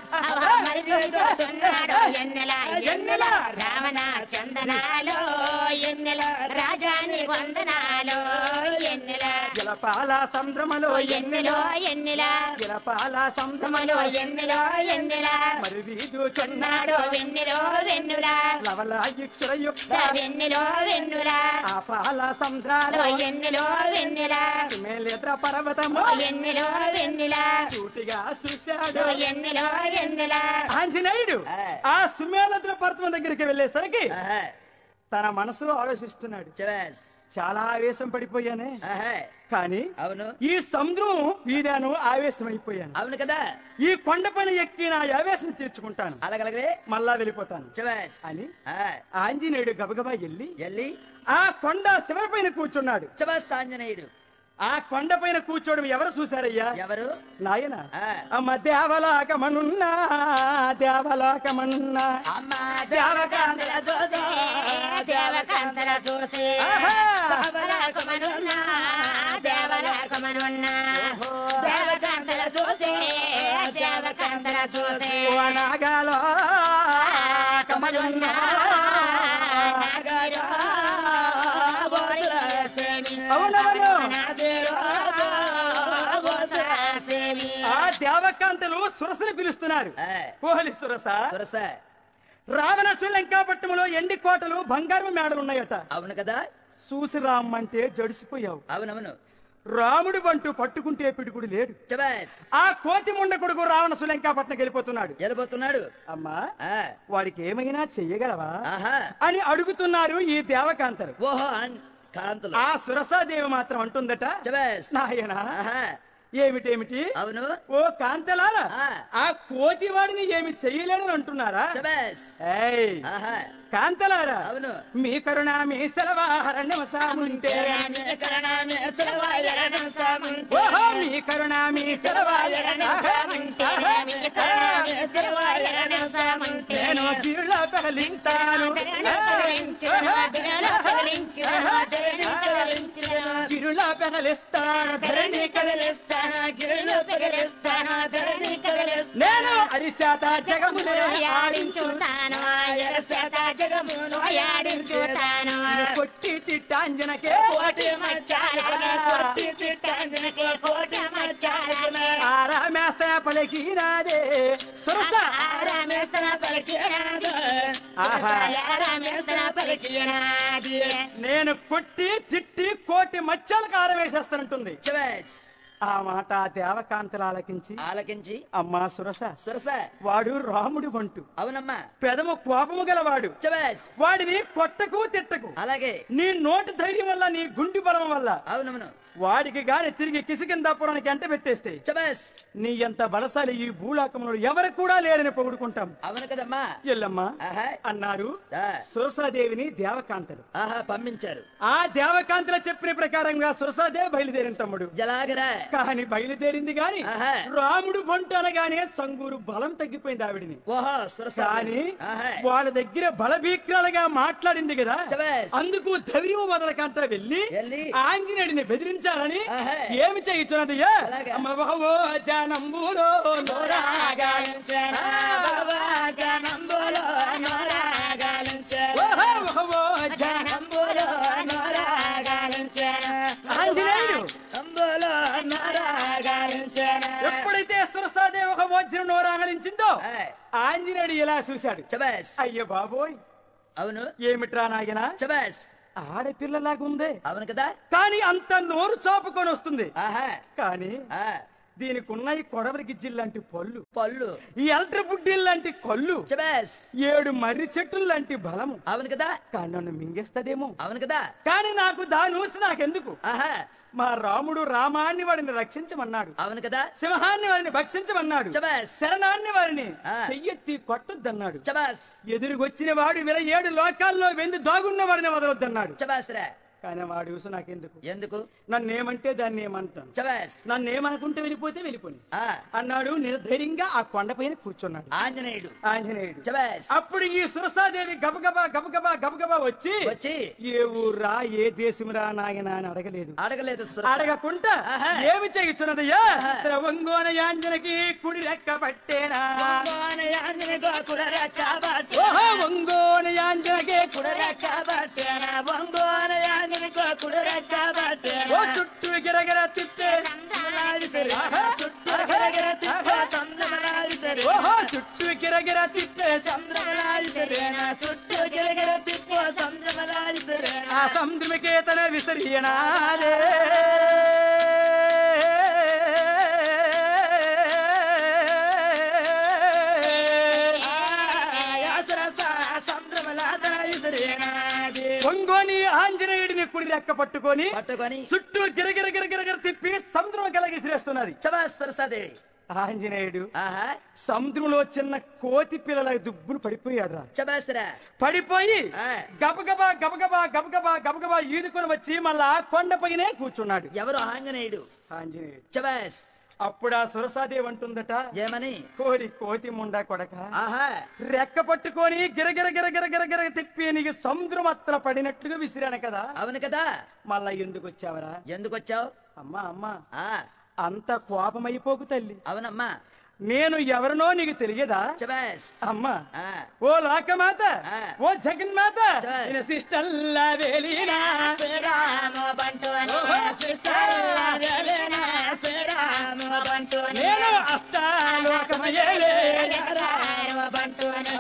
Speaker 3: మరి చూస్తున్నాడు ఎన్నెల ఎన్నెల రావణ చందనాలు ఎన్నెల రాజాని వందనాలు ఎన్నెల
Speaker 1: జలపాల సంద్రములో
Speaker 3: ఎన్నెలో ఎన్నెల
Speaker 1: జలపాల సంద్రములో
Speaker 3: సమలో ఎన్నెలో ఎన్నెల
Speaker 1: మరి వీధుచున్నాడు
Speaker 3: నాడు వెన్నెలో వెన్నులా
Speaker 1: లవలాయుక్షర యుక్త
Speaker 3: వెన్నెలో వెన్నులా
Speaker 1: ఆ పాల సంద్రాలు
Speaker 3: ఎన్నెలో వెన్నెలా
Speaker 1: మేలేద్ర పర్వతము
Speaker 3: ఎన్నెలో వెన్నెలా
Speaker 1: సూటిగా చూశాడు
Speaker 3: ఎన్నెలో ఎన్నెలా
Speaker 1: ఆంజనేయుడు
Speaker 2: ఆ.
Speaker 1: ఆ సుమేలద్ర పర్వతం దగ్గరికి వెళ్ళేసరికి
Speaker 2: ఆహా.
Speaker 1: తన మనసులో ఆలోచిస్తున్నాడు
Speaker 2: శభాష్.
Speaker 1: చాలా ఆవేశం పడిపోయానే
Speaker 2: ఆహా.
Speaker 1: కానీ
Speaker 2: అవును
Speaker 1: ఈ సముద్రం వీడాను ఆవేశం అయిపోయాను
Speaker 2: అవును కదా
Speaker 1: ఈ కొండ పైన ఎక్కి నా ఆవేశం తీర్చుకుంటాను
Speaker 2: అలాగలగే
Speaker 1: మళ్ళా వెళ్ళిపోతాను
Speaker 2: శభాష్.
Speaker 1: అని
Speaker 2: ఆ.
Speaker 1: ఆంజనేయుడు గబగబా వెళ్ళి
Speaker 2: ఎల్లి
Speaker 1: ఆ కొండ శివరి పైన కూర్చున్నాడు
Speaker 2: శభాష్ ఆంజనేయుడు.
Speaker 1: ఆ కొండ పైన కూర్చోవడం ఎవరు చూశారయ్యా
Speaker 2: ఎవరు
Speaker 1: నాయన
Speaker 2: ఆ.
Speaker 1: అమ్మ దేవలోకమనున్నా దేవలోకమనున్నా
Speaker 2: అమ్మ
Speaker 3: దేవకాంతల చూసే దేవకాంతల చూసే
Speaker 1: ఆహా.
Speaker 3: దేవరాకమనున్నా దేవరాకమనున్నా దేవకాంతల చూసే దేవకాంతల చూసే
Speaker 1: వనగాలో
Speaker 3: కమలున్నా నాగరో బోససేమి
Speaker 1: అవునవును.
Speaker 3: నాగరో బోససేమి
Speaker 1: ఆ దేవకాంతలు సురసని పిలుస్తున్నారు
Speaker 2: ఆ.
Speaker 1: కోహలి సురస
Speaker 2: సురస.
Speaker 1: రావణాసురుడు లంకాపట్నంలో ఎండి కోటలు బంగారు మేడలు ఉన్నాయట
Speaker 2: అవును కదా
Speaker 1: చూసి రామ్మంటే జడిసిపోయావు
Speaker 2: అవునవును
Speaker 1: రాముడు బంటూ పట్టుకుంటే పిడుగుడు లేడు
Speaker 2: శభాష్.
Speaker 1: ఆ కోతి ముండ కొడుకు రావణాసురుడు లంకాపట్నం వెళ్ళిపోతున్నాడు
Speaker 2: వెళ్ళిపోతున్నాడు.
Speaker 1: అమ్మా
Speaker 2: ఆ.
Speaker 1: వాడికి ఏమైనా చెయ్యగలవా
Speaker 2: ఆహా.
Speaker 1: అని అడుగుతున్నారు ఈ దేవకాంతలు
Speaker 2: ఓహో అన్- కాంతులు.
Speaker 1: ఆ సురసాదేవి మాత్రం అంటుందట
Speaker 2: శభాష్.
Speaker 1: నాయన
Speaker 2: ఆహా.
Speaker 1: ఏమిటేమిటి
Speaker 2: అవును
Speaker 1: ఓ కాంతలారా
Speaker 2: ఆ.
Speaker 1: ఆ కోతి వాడిని ఏమి చెయ్యలేనని అంటున్నారా
Speaker 2: శభాష్.
Speaker 1: ఏయ్
Speaker 2: ఆహా.
Speaker 1: కాంతలారా
Speaker 2: అవును
Speaker 1: మీ కరుణ మీ సెలవాహరణం సాముంటే
Speaker 3: మీ కరుణామి సెలవాయరణం సాముంటే
Speaker 1: ఓహో మీ కరుణ మీ
Speaker 3: సెలవాయరణం సాముంటే మీ కరుణామి
Speaker 1: సెలవాహరణం
Speaker 3: సెలవాయరణం సాముంటే
Speaker 1: నేను గిరుల పగలింటాను గిరుల పగలిస్తాను ధరణి నేను అరిశాత జగములే
Speaker 3: ఆడించుతాను ఎరసేత జగమును ఆడించుతాను
Speaker 1: కొట్టి తిట్టాంజనకే
Speaker 3: కోటి మచ్చాలనే కోటి తిట్టాంజనకే కోటి మచ్చాలనే
Speaker 1: ఆరామేస్తా పలికినాదే సురస
Speaker 3: ఆరామేస్తన పలికినాది
Speaker 1: ఆహా.
Speaker 3: ఆరామేస్తన పలికినాది
Speaker 1: నేను కొట్టి తిట్టి కోటి మచ్చలకు ఆరవేసేస్తానంటుంది
Speaker 2: శభాష్.
Speaker 1: ఆ మాట ఆ దేవకాంతలు ఆలకించి
Speaker 2: ఆలకించి
Speaker 1: అమ్మా సురస
Speaker 2: సురస
Speaker 1: వాడు రాముడు వంటు
Speaker 2: అవునమ్మా
Speaker 1: పెదము కోపము గలవాడు
Speaker 2: చబాస్
Speaker 1: వాడిని కొట్టకు తిట్టకు
Speaker 2: అలాగే
Speaker 1: నీ నోటి ధైర్యం వల్ల నీ గుండి బలం వల్ల
Speaker 2: అవునవును
Speaker 1: వాడికి గాని తిరిగి కిసికిందాపురానికి ఎంట పెట్టేస్తే
Speaker 2: చబాస్
Speaker 1: నీ ఎంత బలశాలి ఈ భూలోకంలో ఎవరికి కూడా లేరని పొగుడుకుంటాం
Speaker 2: అవును కదమ్మా
Speaker 1: ఎల్లమ్మా
Speaker 2: ఆహా
Speaker 1: అన్నారు
Speaker 2: ఆ,
Speaker 1: సురసాదేవిని దేవకాంతలు
Speaker 2: ఆహా పంపించారు
Speaker 1: ఆ దేవకాంతలు చెప్పిన ప్రకారంగా సురసాదేవి బయలుదేరిన తమ్ముడు
Speaker 2: జలాగరా
Speaker 1: కానీ బయలుదేరింది గాని
Speaker 2: ఆహా.
Speaker 1: రాముడు వంట అనగానే సంగూరు బలం తగ్గిపోయింది ఆవిడిని
Speaker 2: ఓహో సురస
Speaker 1: కానీ
Speaker 2: ఆహా
Speaker 1: వాళ్ళ దగ్గర బలభీక్రాలుగా మాట్లాడింది కదా
Speaker 2: చబాస్
Speaker 1: అందుకు ధైర్యం వదలకంట వెళ్ళి
Speaker 2: వెళ్ళి
Speaker 1: ఆంజనేయుడిని బెదిరించాలని
Speaker 2: ఆహా.
Speaker 1: ఏమి చేయించున్నది
Speaker 2: అలాగే.
Speaker 1: జనంబులో
Speaker 3: నోరాగాలించెను బాబా జనంబులో నోరాగాలించెను
Speaker 1: ఓహో
Speaker 3: జనంబులో నోరాగాలించెను
Speaker 1: ఆంజనేయుడు
Speaker 2: అంబోలో
Speaker 3: నోరాగాలించెను
Speaker 1: ఎప్పుడైతే సురసాదేవి ఒక మోజ్యం నోరాగలించిందో
Speaker 2: ఆ,
Speaker 1: ఆంజనేయుడు ఇలా చూశాడు
Speaker 2: చబాస్
Speaker 1: అయ్యో బాబోయ్
Speaker 2: అవును
Speaker 1: ఏమిట్రా నాయనా
Speaker 2: చబాస్
Speaker 1: ఆడపిల్లలాగుందే
Speaker 2: అవును కదా
Speaker 1: కానీ అంత నోరు చాపుకొని వస్తుంది
Speaker 2: ఆహా
Speaker 1: కానీ
Speaker 2: ఆ,
Speaker 1: దీనికి ఉన్న ఈ కొడవరి గిజ్జిల్లాంటి పళ్ళు
Speaker 2: పళ్ళు
Speaker 1: ఈ ఎల్ట్ర బుడ్డిల్లాంటి కళ్ళు
Speaker 2: చబాస్
Speaker 1: ఏడు మర్రి చెట్టులు లాంటి బలము
Speaker 2: అవును కదా
Speaker 1: కానీ నన్ను మింగేస్తదేమో
Speaker 2: అవును కదా
Speaker 1: కానీ నాకు దానూసి నాకెందుకు
Speaker 2: ఆహా
Speaker 1: మా రాముడు రామాన్ని వాడిని రక్షించమన్నాడు
Speaker 2: అవును కదా
Speaker 1: సింహాన్ని వారిని భక్షించమన్నాడు
Speaker 2: చబాస్
Speaker 1: శరణాన్ని వారిని
Speaker 2: ఆ.
Speaker 1: చెయ్యెత్తి కొట్టొద్దన్నాడు
Speaker 2: చబాస్
Speaker 1: ఎదురుగొచ్చిన వాడు వేల ఏడు లోకాల్లో వెందు దాగున్న వారిని వదలొద్దన్నాడు
Speaker 2: చబాస్ రా
Speaker 1: కానీ వాడు ఊసు నాకెందుకు
Speaker 2: ఎందుకు
Speaker 1: నన్ను ఏమంటే దాన్ని ఏమంటాను
Speaker 2: చబాస్
Speaker 1: నన్ను ఏమనుకుంటే వెళ్ళిపోతే వెళ్ళిపోయి
Speaker 2: ఆ,
Speaker 1: అన్నాడు నిర్ధైర్యంగా ఆ కొండపైన కూర్చున్నాడు
Speaker 2: ఆంజనేయుడు
Speaker 1: ఆంజనేయుడు
Speaker 2: చబాస్
Speaker 1: అప్పుడు ఈ సురసాదేవి గబగబా గబగబా గబగబా వచ్చి
Speaker 2: వచ్చి
Speaker 1: ఏ ఊరా ఏ దేశంరా నాయన అని అడగలేదు
Speaker 2: అడగలేదు సురస
Speaker 1: అడగకుండా
Speaker 2: ఆహా.
Speaker 1: ఏమి చేయుచున్నదయ్యా వంగోన యాంజనకి కుడి రెక్క పట్టేనా
Speaker 2: వంగోనయాంజన గోకుల రచ్చబట్టే
Speaker 1: ఓహో వంగోన యాంజనకి కుడి
Speaker 2: కుల రచ్చబట్టేనా వంగోనయాంజన గోకుల రచ్చబట్టే
Speaker 1: ఓ చుట్టూ గిరగిర తిప్పే
Speaker 2: సంద్రమలావిసరి చుట్టూ గిరగిర తిప్పే సంద్రమలావిసరి
Speaker 1: ఓహో చుట్టూ గిరగిర తిప్పే
Speaker 2: సంద్రమలావిసరేనా చుట్టూ గిరగిర తిప్పే సంద్రమలావిసరేనా
Speaker 1: ఆ సముద్రమికేతన విసరియనాదే వంగోని ఆంజనేయుడిని కుడి రెక్క పట్టుకొని
Speaker 2: పట్టుకొని
Speaker 1: చుట్టూ గిరగిర గిరగిర తిప్పి సముద్రం కలిగిసిరేస్తున్నది
Speaker 2: చబాస్ సురసాదేవి
Speaker 1: ఆంజనేయుడు
Speaker 2: ఆహా
Speaker 1: సముద్రంలో చిన్న కోతి పిల్లల దుబ్బును పడిపోయాడు రా
Speaker 2: చబాస్ రా
Speaker 1: పడిపోయి
Speaker 2: ఆ.
Speaker 1: గబగబా గబగబా గబగబా గబగబా ఈదుకొని వచ్చి మళ్ళా కొండపైనే కూర్చున్నాడు
Speaker 2: ఎవరు ఆంజనేయుడు
Speaker 1: ఆంజనేయుడు
Speaker 2: చబాస్
Speaker 1: అప్పుడు ఆ సురసాదేవి అంటుందట
Speaker 2: ఏమని
Speaker 1: కోరి కోతి ముండా కొడక
Speaker 2: ఆహా
Speaker 1: రెక్క పట్టుకొని గిరగిర గిరగిర గిరగిర తిప్పి నీకు సముద్రం అత్తల పడినట్లుగా విసిరాను కదా
Speaker 2: అవును కదా
Speaker 1: మళ్ళా ఎందుకు వచ్చావరా
Speaker 2: ఎందుకు వచ్చావు
Speaker 1: అమ్మా అమ్మా
Speaker 2: ఆ
Speaker 1: అంత కోపమైపోకు తల్లి
Speaker 2: అవునమ్మా
Speaker 1: నేను ఎవరినో నీకు తెలియదా
Speaker 2: చబాస్
Speaker 1: అమ్మా
Speaker 2: ఆ
Speaker 1: ఓ లోకమాత
Speaker 2: ఆ.
Speaker 1: ఓ జగన్మాత
Speaker 2: జై.
Speaker 1: నేను సిస్టల్లా వేలినా
Speaker 3: శ్రీరామ బంటుని శిష్టల్లా వెలిన శ్రీరామ బంటుని
Speaker 1: నేను అష్టాలోకమయేలే
Speaker 3: రామ బంటుని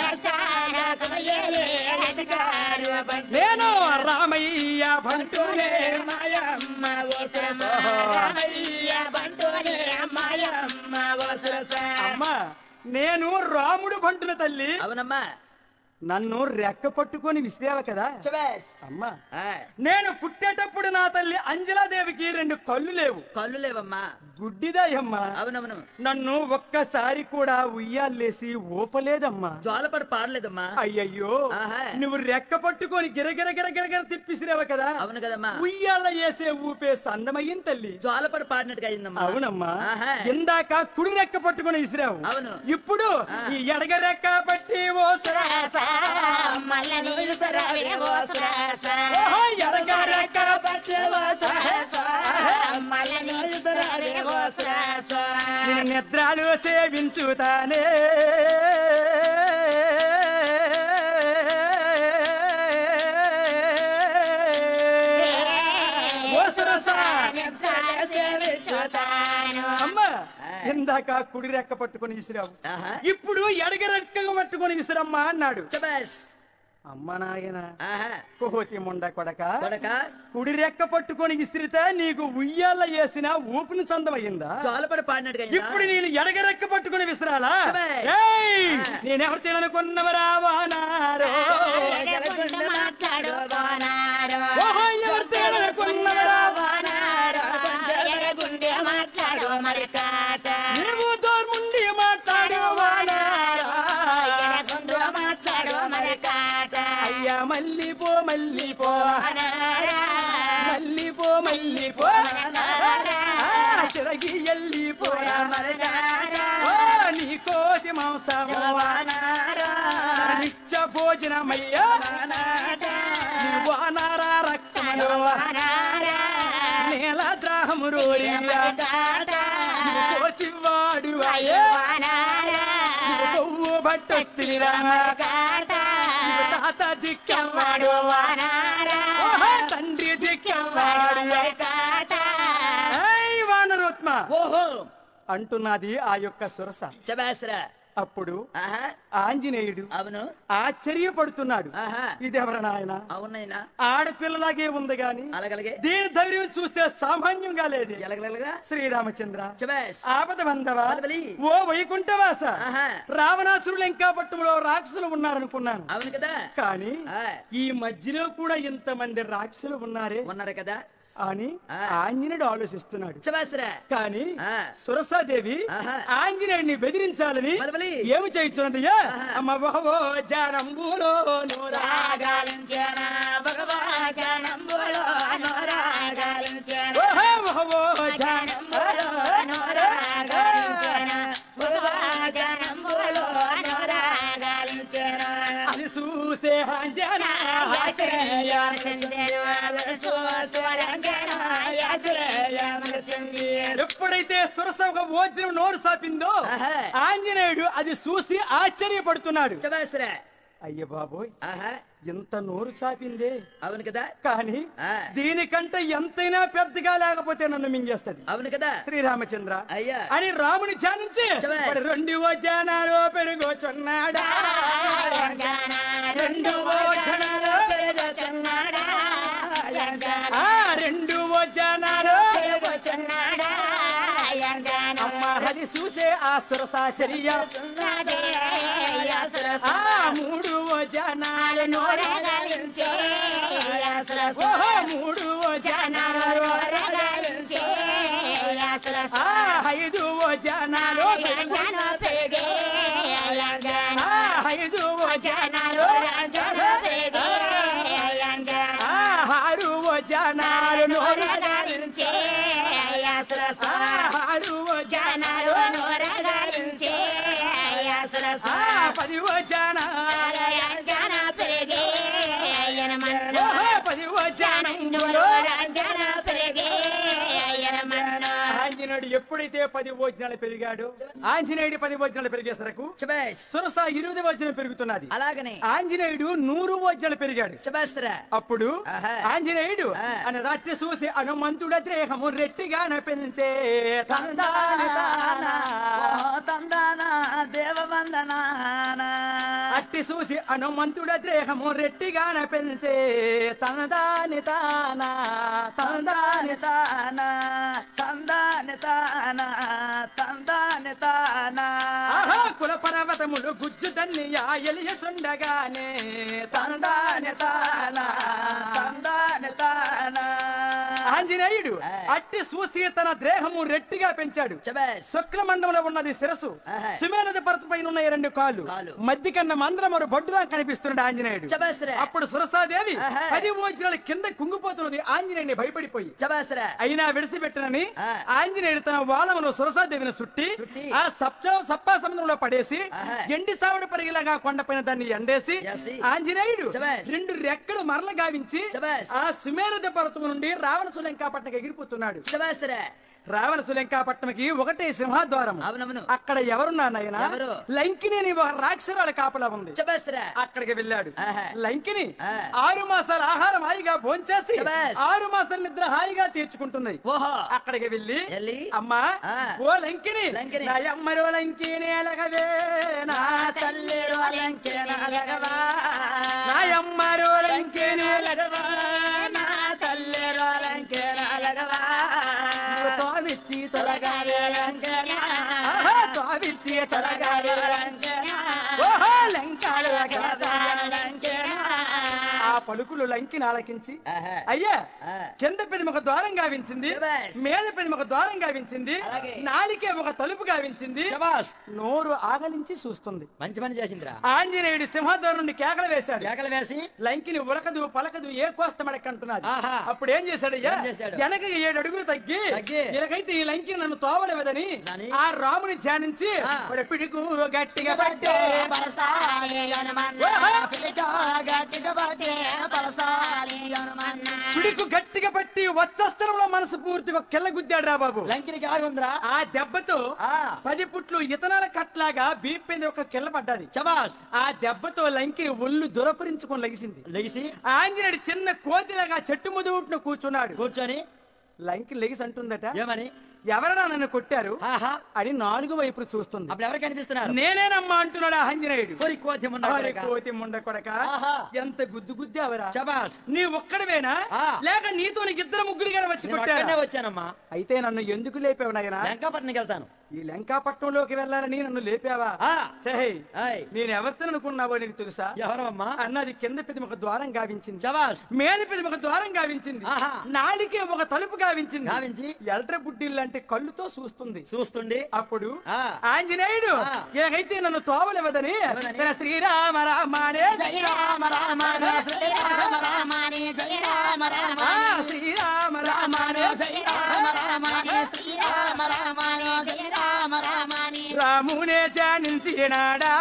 Speaker 3: యశాలకమయేలే యశకారు బంటు
Speaker 1: నేను రామయ్య బంటునే
Speaker 3: మాయమ్మ ఓ సరస రామయ్య బంటుని మాయమ్మ ఓ సరస
Speaker 1: అమ్మా నేను రాముడు బంటున తల్లి
Speaker 2: అవునమ్మా
Speaker 1: నన్ను రెక్క పట్టుకొని విసిరావు కదా
Speaker 2: చబాస్
Speaker 1: అమ్మా
Speaker 2: ఆ
Speaker 1: నేను పుట్టేటప్పుడు నా తల్లి అంజలాదేవికి రెండు కళ్ళు లేవు
Speaker 2: కళ్ళు లేవమ్మా
Speaker 1: గుడ్డిదాయమ్మా
Speaker 2: అవునవును
Speaker 1: నన్ను ఒక్కసారి కూడా ఉయ్యాలేసి ఊపలేదమ్మా
Speaker 2: జోలపడి పాడలేదమ్మా
Speaker 1: అయ్యయ్యో
Speaker 2: ఆహా.
Speaker 1: నువ్వు రెక్క పట్టుకొని గిరగిర గిరగిర గిర తిప్పిసిరావు కదా
Speaker 2: అవును కదమ్మా
Speaker 1: ఉయ్యాల వేసే ఊపే సందమయ్యింది తల్లి
Speaker 2: జోలపడి పాడినట్టుగా అయిందమ్మా
Speaker 1: అవునమ్మా
Speaker 2: ఆహా.
Speaker 1: ఇందాక కుడి రెక్క పట్టుకొని విసిరావు
Speaker 2: అవును.
Speaker 1: ఇప్పుడు
Speaker 2: ఆ.
Speaker 1: ఈ ఎడగ రెక్క పట్టి ఓ సరాస.
Speaker 3: మల్ల నీళ్ళు సరావే ఓ సరాస
Speaker 1: ఓహో, ఎడగ రెక్క
Speaker 2: పట్టే ఓ సహస.
Speaker 3: మల్ల నీళ్ళు సరావే ఓ సరాస
Speaker 1: నేను నిద్రలు సేవించుతానే ఓ సరస.
Speaker 3: సేవించుతాను
Speaker 1: అమ్మా ఇందాక కుడి రెక్క పట్టుకొని విసిరావు
Speaker 2: ఆహా.
Speaker 1: ఇప్పుడు ఎడగ రెక్క పట్టుకొని విసిరమ్మా అన్నాడు
Speaker 2: చబాస్
Speaker 1: అమ్మ నాయన
Speaker 2: ఆహా
Speaker 1: కోతి ముండ కొడక
Speaker 2: కొడక
Speaker 1: కుడి రెక్క పట్టుకొని ఇస్త్రిత నీకు ఉయ్యాల వేసిన ఊపిని చందమయ్యిందా
Speaker 2: జోలపడి పాడినట్టుగా అయిందా?
Speaker 1: ఇప్పుడు నేను ఎడగ రెక్క పట్టుకుని విసిరాలా
Speaker 2: అబ్బే.
Speaker 1: ఏయ్! నేనెవరు తిననుకున్నవరా వానారో
Speaker 3: ఎగరకుండా మాట్లాడు వానారో.
Speaker 1: ఓహో, ఎవరు తిననుకున్నవరా
Speaker 3: వానారో, ఎగరగుండే మాట్లాడు మరి కాట.
Speaker 1: నీవు దోర్ముండి మాట్లాడు వానారా
Speaker 3: ఎగరగుండు మాట్లాడు మరి కాట.
Speaker 1: అయ్యా మళ్ళీ పో మళ్ళీ పో
Speaker 3: వానారా,
Speaker 1: మళ్ళీ పో మళ్ళీ పో ఆ, తిరగి ఎల్లిపోయా
Speaker 3: మరి కాట.
Speaker 1: ఓ, నీ కోసి మాంసము
Speaker 3: వానారా,
Speaker 1: నిత్య భోజనమయ్యా
Speaker 3: వానాట.
Speaker 1: నీ వానరా రక్తములు
Speaker 3: వానారా,
Speaker 1: నేల ద్రాహము రోరియా
Speaker 3: కాట.
Speaker 1: కోతివాడు
Speaker 3: అయ్యో వానారా,
Speaker 1: కొవ్వు బట్టొత్తిరా
Speaker 3: కాట.
Speaker 1: తాత దిక్కెవ్వాడు
Speaker 3: వానారా,
Speaker 1: ఓహో, తండ్రి దిక్కెవ్వాడు
Speaker 3: మరి కాట.
Speaker 1: ఏయ్ వానరోత్మ
Speaker 2: ఓహో
Speaker 1: అంటున్నది ఆ యొక్క సురస.
Speaker 2: చబాసరా
Speaker 1: అప్పుడు
Speaker 2: ఆహా
Speaker 1: ఆంజనేయుడు
Speaker 2: అవును
Speaker 1: ఆశ్చర్యపడుతున్నాడు.
Speaker 2: ఆహా
Speaker 1: ఇదెవరు నాయన
Speaker 2: అవునైనా
Speaker 1: ఆడపిల్లలాగే ఉంది గాని
Speaker 2: అలాగలగే
Speaker 1: దీని ధైర్యం చూస్తే సామాన్యంగా లేదు.
Speaker 2: ఎలగలగా
Speaker 1: శ్రీరామచంద్ర
Speaker 2: చబాస్
Speaker 1: ఆపద బంధవా
Speaker 2: బలబలి.
Speaker 1: ఓ వైకుంఠవాస
Speaker 2: ఆహా
Speaker 1: రావణాసురులు ఇంకా పట్టణంలో రాక్షసులు ఉన్నారనుకున్నాను.
Speaker 2: అవును కదా
Speaker 1: కానీ
Speaker 2: ఆ,
Speaker 1: ఈ మధ్యలో కూడా ఇంతమంది రాక్షసులు ఉన్నారే
Speaker 2: ఉన్నారు కదా
Speaker 1: అని
Speaker 2: ఆ.
Speaker 1: ఆంజనేయుడు ఆలోచిస్తున్నాడు.
Speaker 2: చబాసరా
Speaker 1: కానీ
Speaker 2: ఆ.
Speaker 1: సురసాదేవి
Speaker 2: ఆహా.
Speaker 1: ఆంజనేయుడిని బెదిరించాలని
Speaker 2: బలబలి.
Speaker 1: ఏమి చేయించున్నదయ్యా అమ్మ బహవో జానంబులో నూరా
Speaker 3: రాగాలించెనా భగవాజనంబులో అనురాగాలించెనా.
Speaker 1: ఓహో బహవో జానం
Speaker 3: జనంబులో అనురాగాలించెనా. భగవాజనంబులో అనురాగాలించెనా.
Speaker 1: అది చూసే అంజనా ఎప్పుడైతే సురస ఒక భోజనం నోరు సాపిందో
Speaker 2: ఆహా.
Speaker 1: ఆంజనేయుడు అది చూసి ఆశ్చర్యపడుతున్నాడు.
Speaker 2: చబాసరా
Speaker 1: అయ్య బాబోయ్
Speaker 2: ఆహా
Speaker 1: ఎంత నోరు సాపిందే,
Speaker 2: అవును కదా
Speaker 1: కానీ
Speaker 2: ఆ.
Speaker 1: దీనికంటే ఎంతైనా పెద్దగా లేకపోతే నన్ను మింగేస్తది.
Speaker 2: అవును కదా
Speaker 1: శ్రీరామచంద్ర
Speaker 2: అయ్యా
Speaker 1: అని రాముని ధ్యానించి
Speaker 2: చబాస్.
Speaker 1: మరి రెండు వచనాలు పెరుగొచ్చున్నాడా రెండు వచనాలు
Speaker 3: పెరుగుచున్నాడా యంజన.
Speaker 1: ఆ రెండు వచనాలు
Speaker 3: పెరుగుచున్నాడా యంజన.
Speaker 1: అమ్మ అది చూసే ఆ సురసాచర్య
Speaker 3: ఉన్నదే యాసురస.
Speaker 1: ఆ మూడు వచనాలు నోరు
Speaker 3: నోరగలించే యాసురస.
Speaker 1: ఓహో మూడు వచనాలు
Speaker 3: నోరగలించే యాసురస.
Speaker 1: ఆ ఐదు వచనాలు
Speaker 3: యంజన పెరిగే యంజన.
Speaker 1: ఆ ఐదు వచనాలు
Speaker 3: యంజన పెరిగే యంజన.
Speaker 1: ఆ ఆరు వచనాలు నోరు
Speaker 3: నోరగలించే యాసురస.
Speaker 1: ఆ ఆరు వచనాలు
Speaker 3: నోరగలించే యాసురస.
Speaker 1: ఆ పది వచనాలు
Speaker 3: యంజన పెరిగే యనమన్న.
Speaker 1: ఓహో పది వచనములు
Speaker 3: యంజన పెరిగే యనమన్న.
Speaker 1: ఆంజనేయుడు ఎప్పుడైతే పది భోజనాలు పెరిగాడు ఆంజనేయుడు పది భోజనాలు పెరిగేసరకు
Speaker 2: చబాస్
Speaker 1: సురస ఇరవై భోజనం పెరుగుతున్నది.
Speaker 2: అలాగనే
Speaker 1: ఆంజనేయుడు నూరు భోజనాలు పెరిగాడు.
Speaker 2: చబాసరా
Speaker 1: అప్పుడు
Speaker 2: ఆహా.
Speaker 1: ఆంజనేయుడు
Speaker 2: ఆ.
Speaker 1: అని రాత్రి చూసి హనుమంతుడ దేహము రెట్టిగా పెంచే తందాని తానా.
Speaker 2: తందానా దేవవందనానా
Speaker 1: అట్టి చూసి హనుమంతుడ దేహము రెట్టిగా పెంచే తనదాని తానా తందాని
Speaker 2: తందాని తానా తందాని తానా తందాని తానా
Speaker 1: ఆహా కుల పర్వతములు గుజ్జు తన్ని ఎలియ సుండగానే
Speaker 2: తందాని తానా తందాని తానా
Speaker 1: ఆంజనేయుడు
Speaker 2: ఆ.
Speaker 1: అట్టి చూసి తన దేహము రెట్టిగా పెంచాడు.
Speaker 2: చబాస్
Speaker 1: శుక్ల మండలంలో ఉన్నది శిరసు,
Speaker 2: ఆహా.
Speaker 1: సుమేనది పర్వత పైన ఉన్న ఈ రెండు కాళ్ళు,
Speaker 2: కాళ్ళు.
Speaker 1: మధ్య కన్నా మందరమరు బొడ్డులా కనిపిస్తున్నాడు ఆంజనేయుడు.
Speaker 2: చబాసరా
Speaker 1: అప్పుడు సురసాదేవి
Speaker 2: ఆహా.
Speaker 1: పది భోజనాల కింద కుంగిపోతున్నది ఆంజనేయుని భయపడిపోయి.
Speaker 2: చబాసరా
Speaker 1: అయినా విడిచిపెట్టనని
Speaker 2: ఆ.
Speaker 1: ఆంజనేయుడు తన వాలమును సురసాదేవిని సుట్టి
Speaker 2: సుట్టి
Speaker 1: ఆ సప్త సప్పా సముద్రంలో పడేసి
Speaker 2: ఆహా.
Speaker 1: ఎండి సావుడు పరిగిలాగా కొండపైన దాన్ని ఎండేసి
Speaker 2: యసి.
Speaker 1: ఆంజనేయుడు
Speaker 2: చబాస్.
Speaker 1: రెండు రెక్కలు మరల గావించి
Speaker 2: చబాస్.
Speaker 1: ఆ సుమేరుద పర్వతం నుండి రావణ సులంకాపట్నకి ఎగిరిపోతున్నాడు.
Speaker 2: చబాసరా
Speaker 1: రావణ సులంకాపట్నంకి ఒకటే సింహద్వారం.
Speaker 2: అవునవును
Speaker 1: అక్కడ ఎవరున్నా నాయన
Speaker 2: ఎవరు?
Speaker 1: లంకిని అని ఒక రాక్షసురాల కాపలా ఉంది.
Speaker 2: చబాసరా
Speaker 1: అక్కడికి వెళ్ళాడు.
Speaker 2: ఆహా.
Speaker 1: లంకిని
Speaker 2: ఆ.
Speaker 1: ఆరు మాసాల ఆహారం హాయిగా భోంచేసి
Speaker 2: శబాస్.
Speaker 1: ఆరు మాసాల నిద్ర హాయిగా తీర్చుకుంటుంది.
Speaker 2: ఓహో
Speaker 1: అక్కడికి వెళ్ళి
Speaker 2: వెళ్ళి,
Speaker 1: అమ్మా
Speaker 2: ఆ.
Speaker 1: ఓ లంకిని
Speaker 2: లంకిని.
Speaker 1: నా అమ్మరో లంకిని ఎలగవే నా
Speaker 2: తల్లి రోలంకె నలగవా
Speaker 1: నా అమ్మరో లంకెను
Speaker 2: లగవా నా తల్లిరో లంకెన లగవా
Speaker 1: తోవిచ్చి
Speaker 2: తొలగావే లంకెన
Speaker 1: తోవిచ్చి
Speaker 2: తొలగావే లంకెన
Speaker 1: ఓహో లంకాడు
Speaker 2: లంకెన
Speaker 1: ఆ పలుకులు లంకిని ఆలకించి
Speaker 2: ఆహా.
Speaker 1: అయ్యా
Speaker 2: ఆ.
Speaker 1: కింద పెది ఒక ద్వారం గావించింది
Speaker 2: శభాష్.
Speaker 1: మీద పెది ఒక ద్వారం గావించింది
Speaker 2: అలాగే.
Speaker 1: నాలికే ఒక తలుపు గావించింది
Speaker 2: శభాష్.
Speaker 1: నోరు ఆగలించి చూస్తుంది
Speaker 2: మంచి పని చేసిందిరా
Speaker 1: ఆంజనేయుడు సింహద్వారం నుండి కేకలు వేశాడు
Speaker 2: కేకలు వేసి
Speaker 1: లంకిని ఉలకదు పలకదు ఏ కోస్తమడకంటున్నది
Speaker 2: ఆహా.
Speaker 1: అప్పుడు ఏం చేశాడయ్యా
Speaker 2: ఏం చేశాడు?
Speaker 1: వెనక ఏడు అడుగులు తగ్గి
Speaker 2: తగ్గి.
Speaker 1: ఇలాగైతే ఈ లంకిని నన్ను తోవలేవదని
Speaker 2: దాని?
Speaker 1: ఆ రాముని ధ్యానించి
Speaker 2: ఆ.
Speaker 1: వాడి పిడుగు గట్టిగా పట్టే పిడుగు గట్టిగా పట్టి వచ్చస్తరంలో మనసు పూర్తిగా కెల్ల గుద్దాడు రా బాబు
Speaker 2: లంకినికి ఆగుందిరా
Speaker 1: ఆ దెబ్బతో
Speaker 2: ఆ.
Speaker 1: పది పుట్లు ఇతనాల కట్లాగా బీపింది ఒక కిల్ల పడ్డది
Speaker 2: శభాష్.
Speaker 1: ఆ దెబ్బతో లంకిని ఒళ్ళు దురపరించుకొని లగిసింది
Speaker 2: లెగిసి
Speaker 1: ఆంజనేయుడు చిన్న కోతిలాగా చెట్టు ముదుగుట్ను కూర్చున్నాడు
Speaker 2: కూర్చొని
Speaker 1: లంకి లెగిసి అంటుందట
Speaker 2: ఏమని
Speaker 1: ఎవరన్నా నన్ను కొట్టారు
Speaker 2: ఆహా.
Speaker 1: అని నాలుగు వైపులు చూస్తుంది
Speaker 2: అప్పుడు ఎవరు కనిపిస్తున్నారు
Speaker 1: నేనేనమ్మా అంటున్నాడు ఆ ఆంజనేయుడు
Speaker 2: కోరి కోతి ముండ
Speaker 1: అరే
Speaker 2: కొడక.
Speaker 1: కోతి ముండ కొడక
Speaker 2: ఆహా.
Speaker 1: ఎంత గుద్దు గుద్దావరా
Speaker 2: శభాష్.
Speaker 1: నీ ఒక్కడవేనా
Speaker 2: ఆ.
Speaker 1: లేక నీతో నీకు ఇద్దరు ముగ్గురుగా వచ్చి
Speaker 2: నేను
Speaker 1: కొట్టారా
Speaker 2: ఒక్కనే వచ్చానమ్మా
Speaker 1: అయితే నన్ను ఎందుకు లేపావు నాయనా
Speaker 2: లంకాపట్నంకి వెళ్తాను
Speaker 1: ఈ లంకాపట్నంలోకి వెళ్ళాలని నన్ను లేపావా
Speaker 2: ఆ.
Speaker 1: హే,
Speaker 2: ఆయ్.
Speaker 1: నేను ఎవరితో అనుకున్నావో నీకు తెలుసా
Speaker 2: ఎవరమ్మా
Speaker 1: అన్నది కింద పెద్ద ఒక ద్వారం గావించింది
Speaker 2: శభాష్.
Speaker 1: మీద పెద్ద ఒక ద్వారం గావించింది
Speaker 2: ఆహా.
Speaker 1: నాడికే ఒక తలుపు గావించింది
Speaker 2: గావించి
Speaker 1: ఎల్ట్ర బుడ్డిల్ లాంటి కళ్ళుతో చూస్తుంది
Speaker 2: చూస్తుండి
Speaker 1: అప్పుడు
Speaker 2: ఆ.
Speaker 1: ఆంజనేయుడు
Speaker 2: ఆ.
Speaker 1: ఏకైతే నన్ను తోవలేవదని
Speaker 2: ఎవరని?
Speaker 1: తన శ్రీరామ రామానే
Speaker 3: జయ రామ రామానే శ్రీరామ రామానే జయ రామ రామానే
Speaker 1: శ్రీరామ రామానే
Speaker 3: జయ రామ రామానే శ్రీరామ రామానే జయ రామ రామానే
Speaker 1: రామునే జానించినాడా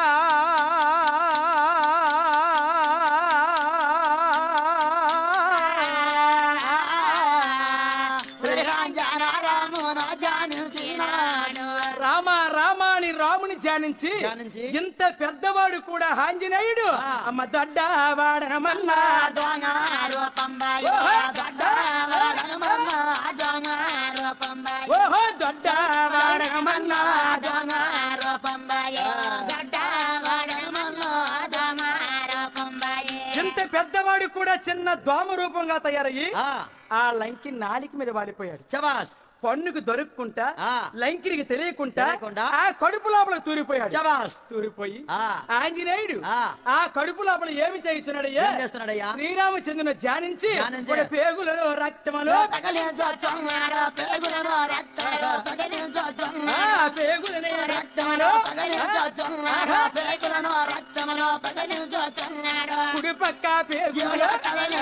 Speaker 3: శ్రీరాంజన రామున జానించినాడు
Speaker 1: రామ రామాని రాముని ధ్యానించి
Speaker 2: ధ్యానించి
Speaker 1: ఇంత పెద్దవాడు కూడా ఆంజనేయుడు
Speaker 2: ఆ.
Speaker 1: అమ్మ దొడ్డ వాడనమన్నా
Speaker 3: దొంగ రూపంబాయో దొడ్డ వాడనమన్న దొంగ రూపంబాయో
Speaker 1: ఓహో దొడ్డ వాడనమన్నా
Speaker 3: దొంగ రూపంబాయో దొడ్డ వాడనమన్న దొంగ రూపంబాయో
Speaker 1: ఇంత పెద్దవాడు కూడా చిన్న దోమ రూపంగా తయారయ్యి
Speaker 2: ఆ.
Speaker 1: ఆ లంకి నాలిక మీద వాలిపోయాడు
Speaker 2: శభాష్.
Speaker 1: పన్నుకు దొరుక్కుంటా
Speaker 2: ఆ.
Speaker 1: లంకిరికి తెలియకుండా
Speaker 2: తెలియకుండా
Speaker 1: ఆ కడుపు లోపల తూరిపోయాడు
Speaker 2: శభాష్.
Speaker 1: తూరిపోయి
Speaker 2: ఆ.
Speaker 1: ఆంజనేయుడు
Speaker 2: ఆ.
Speaker 1: ఆ కడుపు లోపల ఏమి చేయుచున్నాడయ్యా
Speaker 2: ఏం చేస్తున్నాడయ్యా
Speaker 1: శ్రీరామచంద్రుని ధ్యానించి
Speaker 2: ధ్యానించి.
Speaker 1: వాడి పేగులలో రక్తములో
Speaker 3: పగలించొచ్చున్నాడు పేగులను రక్తములో పగలించొచ్చున్నాడు
Speaker 1: ఆ పేగులనే రక్తములో
Speaker 3: పగలించొచ్చున్నాడు పేగులను రక్తములో పగలించొచ్చున్నాడు
Speaker 1: కుడి పక్క పేగులో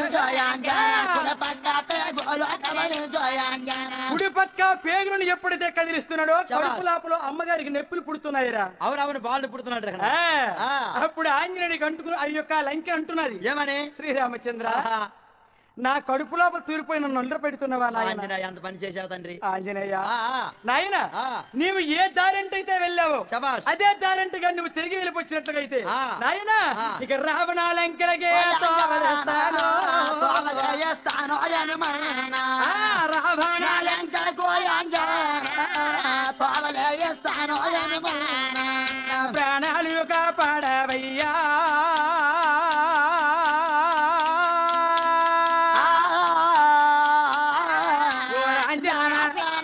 Speaker 1: కుడి పక్క పేగులను ఎప్పుడైతే కదిలిస్తున్నాడో కడుపు లోపల అమ్మగారికి నొప్పులు పుడుతున్నాయిరా
Speaker 2: అవునవును బాలు పుడుతున్నాడు రా.
Speaker 1: ఆ,
Speaker 2: ఆ.
Speaker 1: అప్పుడు ఆంజనేయుడికి అంటుకుని ఆ యొక్క లంకి అంటున్నది
Speaker 2: ఏమని
Speaker 1: శ్రీరామచంద్ర
Speaker 2: ఆహా.
Speaker 1: నా కడుపు లోపల తూరిపోయి నన్ను ఒండ్ర పెడుతున్నావా నాయన
Speaker 2: ఆంజనేయ ఎంత పని చేసావు తండ్రి
Speaker 1: ఆంజనేయ
Speaker 2: ఆ, ఆ.
Speaker 1: నాయన
Speaker 2: ఆ.
Speaker 1: నీవు ఏ దారంటైతే వెళ్ళావో
Speaker 2: శభాష్.
Speaker 1: అదే దారంటగా నువ్వు తిరిగి వెళ్ళిపోచ్చినట్లుగైతే
Speaker 2: ఆ.
Speaker 1: నాయన
Speaker 2: ఆ.
Speaker 1: ఇక రావణాలంకెలగే తోవలేస్తాను. ఆ, రావణాలంక ప్రాణాలు కాపాడవయ్యా ఓ ఆంజనేయ.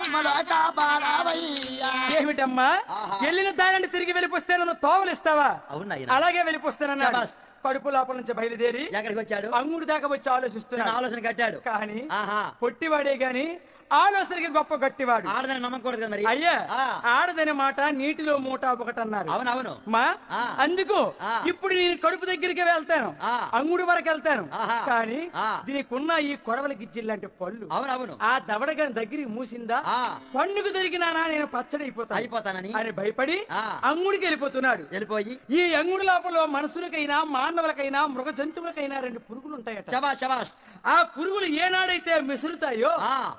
Speaker 1: ఏమిటమ్మా
Speaker 2: ఆహా.
Speaker 1: వెళ్ళిన దారిని తిరిగి వెళ్ళిపోస్తే నన్ను తోవలిస్తావా
Speaker 2: అవునాయన.
Speaker 1: అలాగే వెళ్ళిపోస్తానన్నాడు
Speaker 2: శభాష్.
Speaker 1: కడుపు లోపల నుంచి బయలుదేరి
Speaker 2: ఎక్కడికి వచ్చాడు
Speaker 1: అంగుడు దాకా వచ్చి
Speaker 2: తన
Speaker 1: ఆలోచిస్తున్నాడు
Speaker 2: ఆలోచన కట్టాడు
Speaker 1: కానీ
Speaker 2: ఆహా.
Speaker 1: పొట్టివాడే గాని ఆలోచనకి గొప్ప గట్టివాడు
Speaker 2: ఆడదని నమ్మకూడదు కదా మరి
Speaker 1: అయ్యా
Speaker 2: ఆ.
Speaker 1: ఆడదనే మాట నీటిలో మూట ఒకటన్నారు
Speaker 2: అవునవును
Speaker 1: మా
Speaker 2: ఆ.
Speaker 1: అందుకు
Speaker 2: ఆ.
Speaker 1: ఇప్పుడు నేను కడుపు దగ్గరికి వెళ్తాను
Speaker 2: ఆ.
Speaker 1: అంగుడు వరకు వెళ్తాను
Speaker 2: ఆహా.
Speaker 1: కానీ
Speaker 2: ఆ.
Speaker 1: దీనికున్న ఈ కొడవల గిజ్జిల్లాంటి పళ్ళు
Speaker 2: అవునవును
Speaker 1: ఆ దవడగాని దగ్గరికి మూసిందా
Speaker 2: ఆ.
Speaker 1: పన్నుకు దొరికినానా నేను పచ్చడి అయిపోతాను
Speaker 2: అయిపోతానని
Speaker 1: అని భయపడి
Speaker 2: ఆ.
Speaker 1: అంగుడికి వెళ్ళిపోతున్నాడు
Speaker 2: వెళ్ళిపోయి
Speaker 1: ఈ అంగుడి లోపల మనుషులకైనా మానవులకైనా మృగ జంతువులకైనా రెండు పురుగులు ఉంటాయట
Speaker 2: శబాష్ శబాష్
Speaker 1: ఆ పురుగులు ఏనాడైతే మిసులుతాయో
Speaker 2: ఆ.
Speaker 1: ఆనాడే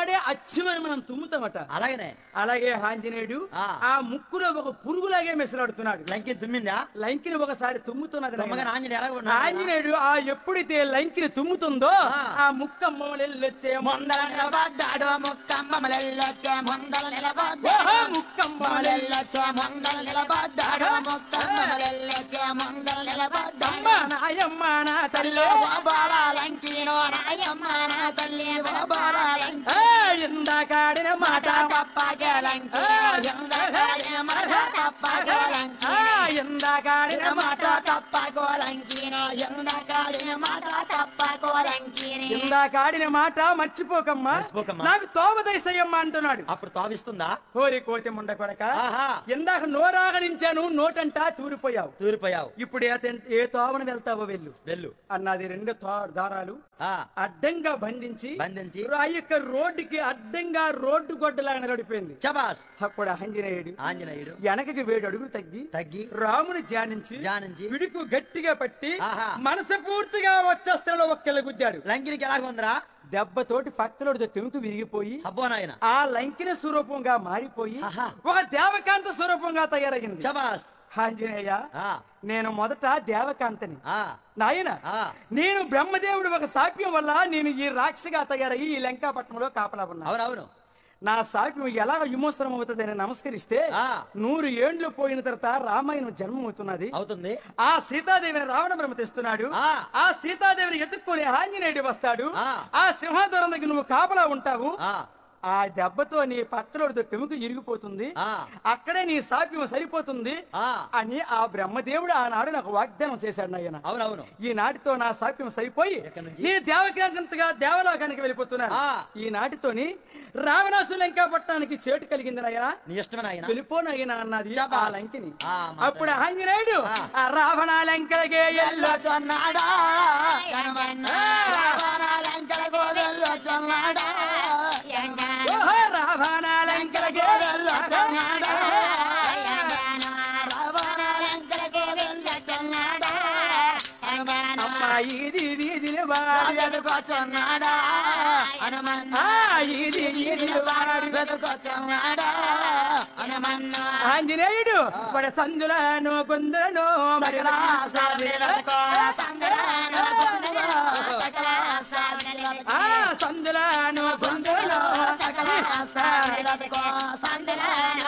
Speaker 1: వాడే అచ్చమని మనం తుమ్ముతామట.
Speaker 2: అలాగనే
Speaker 1: అలాగే ఆంజనేయుడు
Speaker 2: ఆ.
Speaker 1: ఆ ముక్కులో ఒక పురుగులాగే మెసలాడుతున్నాడు.
Speaker 2: లంకి తుమ్మిందా?
Speaker 1: లంకిని ఒకసారి తుమ్ముతున్నది నాయనా.
Speaker 2: తుమ్మగానే ఆంజనేయుడు ఎలాగ ఉన్నాడు?
Speaker 1: ఆంజనేయుడు ఆ ఎప్పుడైతే లంకిని తుమ్ముతుందో
Speaker 2: ఆ.
Speaker 1: ఆ ముక్కమ్మ వచ్చే
Speaker 3: ముందల నిలబడ్డాడు ముక్కమ్మలెల్లొచ్చే ముందల నిలబడ్డాడు ముక్కమ్మలెల్లొచ్చే ముందల నిలబడ్డాడు ముక్కమ్మలెల్లొచ్చే ముందల నిలబడ్డాడు
Speaker 1: నాయమ్మ నా
Speaker 3: తల్లి బాలాలంకినో నాయమ్మ నా తల్లి బాలాలంకి
Speaker 1: ఇందాకాడిన మాట
Speaker 3: తప్పగలంకి ఎందకాడిన మాట తప్పగలంకి
Speaker 1: ఇందాకాడిన
Speaker 3: మాట తప్పగోలంకినో ఎందకాడిన మాట తప్పగోలంకిని
Speaker 1: ఇందాకాడిన మాట మర్చిపోకమ్మా,
Speaker 2: మర్చిపోకమ్మా.
Speaker 1: నాకు తోమదైసయ్యమ్మ అంటున్నాడు.
Speaker 2: అప్పుడు తావిస్తుందా?
Speaker 1: కోరి కోటి ముండ కొడక
Speaker 2: ఆహా.
Speaker 1: ఇందాక నోరాగడించాను, నోటంటా తూరిపోయావు.
Speaker 2: తూరిపోయావు.
Speaker 1: ఇప్పుడు ఏ తెం- ఏ తోవన వెళ్తావో వెళ్ళు
Speaker 2: వెళ్ళు
Speaker 1: అన్నది. రెండు తో- దారాలు
Speaker 2: ఆ
Speaker 1: అడ్డంగా బంధించి
Speaker 2: బంధించి
Speaker 1: ఆ యొక్క రోడ్డుకి అడ్డంగా రోడ్డు గొడ్డలాగా నడిపోయింది.
Speaker 2: చబాష్.
Speaker 1: అప్పుడు ఆంజనేయుడు
Speaker 2: ఆంజనేయుడు
Speaker 1: వెనకకి వేడు అడుగులు తగ్గి
Speaker 2: తగ్గి
Speaker 1: రాముని ధ్యానించి
Speaker 2: ధ్యానించి
Speaker 1: పిడుకు గట్టిగా పట్టి
Speaker 2: ఆహా.
Speaker 1: మనసు పూర్తిగా వచ్చేస్తాలో ఒక్కలు గుద్దాడు.
Speaker 2: లంకినికి ఎలాగ ఉందిరా?
Speaker 1: దెబ్బతోటి పక్కలోడి కెముకు విరిగిపోయి
Speaker 2: అబ్బో నాయన.
Speaker 1: ఆ లంకిన స్వరూపంగా మారిపోయి
Speaker 2: ఆహా.
Speaker 1: ఒక దేవకాంత స్వరూపంగా తయారయ్యింది.
Speaker 2: చబాష్.
Speaker 1: ఆంజనేయ
Speaker 2: ఆ
Speaker 1: నేను మొదట దేవకాంతని
Speaker 2: ఆ
Speaker 1: నాయన,
Speaker 2: ఆ
Speaker 1: నేను బ్రహ్మదేవుడు ఒక శాప్యం వల్ల నేను ఈ రాక్షగా తయారయ్యి ఈ లంకాపట్నంలో కాపలా ఉన్నా.
Speaker 2: అవునవును.
Speaker 1: నా శాప్యం ఎలా విమోచనం అవుతుందని నమస్కరిస్తే
Speaker 2: ఆ
Speaker 1: నూరు ఏండ్లు పోయిన తర్వాత రామాయణం జన్మం అవుతున్నది.
Speaker 2: అవుతుంది.
Speaker 1: ఆ సీతాదేవిని రావణ బ్రహ్మ తెస్తున్నాడు.
Speaker 2: ఆ.
Speaker 1: ఆ సీతాదేవిని ఎత్తుక్కొని ఆంజనేయుడు వస్తాడు.
Speaker 2: ఆ.
Speaker 1: ఆ సింహాద్వారం దగ్గర నువ్వు కాపలా ఉంటావు.
Speaker 2: ఆ
Speaker 1: ఆ దెబ్బతో నీ పక్కలోడితో కెముక ఇరిగిపోతుంది,
Speaker 2: ఆ
Speaker 1: అక్కడే నీ శాప్యం సరిపోతుంది
Speaker 2: ఆ
Speaker 1: అని ఆ బ్రహ్మదేవుడు ఆనాడు నాకు వాగ్దానం చేశాడు నాయన.
Speaker 2: అవునవును.
Speaker 1: ఈ నాటితో నా శాప్యం సరిపోయి
Speaker 2: ఎక్కడి నుంచి?
Speaker 1: నీ దేవకాంతగా దేవలోకానికి వెళ్ళిపోతున్నాను.
Speaker 2: ఆ.
Speaker 1: ఈ నాటితోని రావణాసు లంకా పట్టణానికి చేటు కలిగింది నాయన.
Speaker 2: నీ ఇష్టమే ఆయన.
Speaker 1: వెళ్ళిపోనయ్యన అన్నది
Speaker 2: చబా.
Speaker 1: ఆ లంకిని.
Speaker 2: ఆ, మాట.
Speaker 1: అప్పుడు ఆంజనేయుడు
Speaker 2: ఆ.
Speaker 1: ఆ రావణ లంకలకే ఎల్లో
Speaker 3: వెళ్ళొచ్చన్నాడా కనుమన్నా రావణాలంకలకు వెళ్ళొచ్చన్నాడా
Speaker 1: ఓహో, రావణ లంకలకే
Speaker 3: వెళ్ళొచ్చన్నాడా రావణాలంకలకు వెళ్ళొచ్చన్నాడా
Speaker 1: అమ్మా ఇది వీధిని వాడి
Speaker 3: వెతుకొచ్చన్నాడా హనుమన్నా
Speaker 1: ఆ, ఇది వీధిని వాడి
Speaker 3: వెతుకొచ్చన్నాడా హనుమన్నా
Speaker 1: ఆంజనేయుడు పడ సందులను గుందులను
Speaker 3: సకల సాధనలతో సందరాన గుండెలో సకల సాధనలతో
Speaker 1: ఆ సందులను గుందులను
Speaker 3: సకల సాధనలతో సందరాన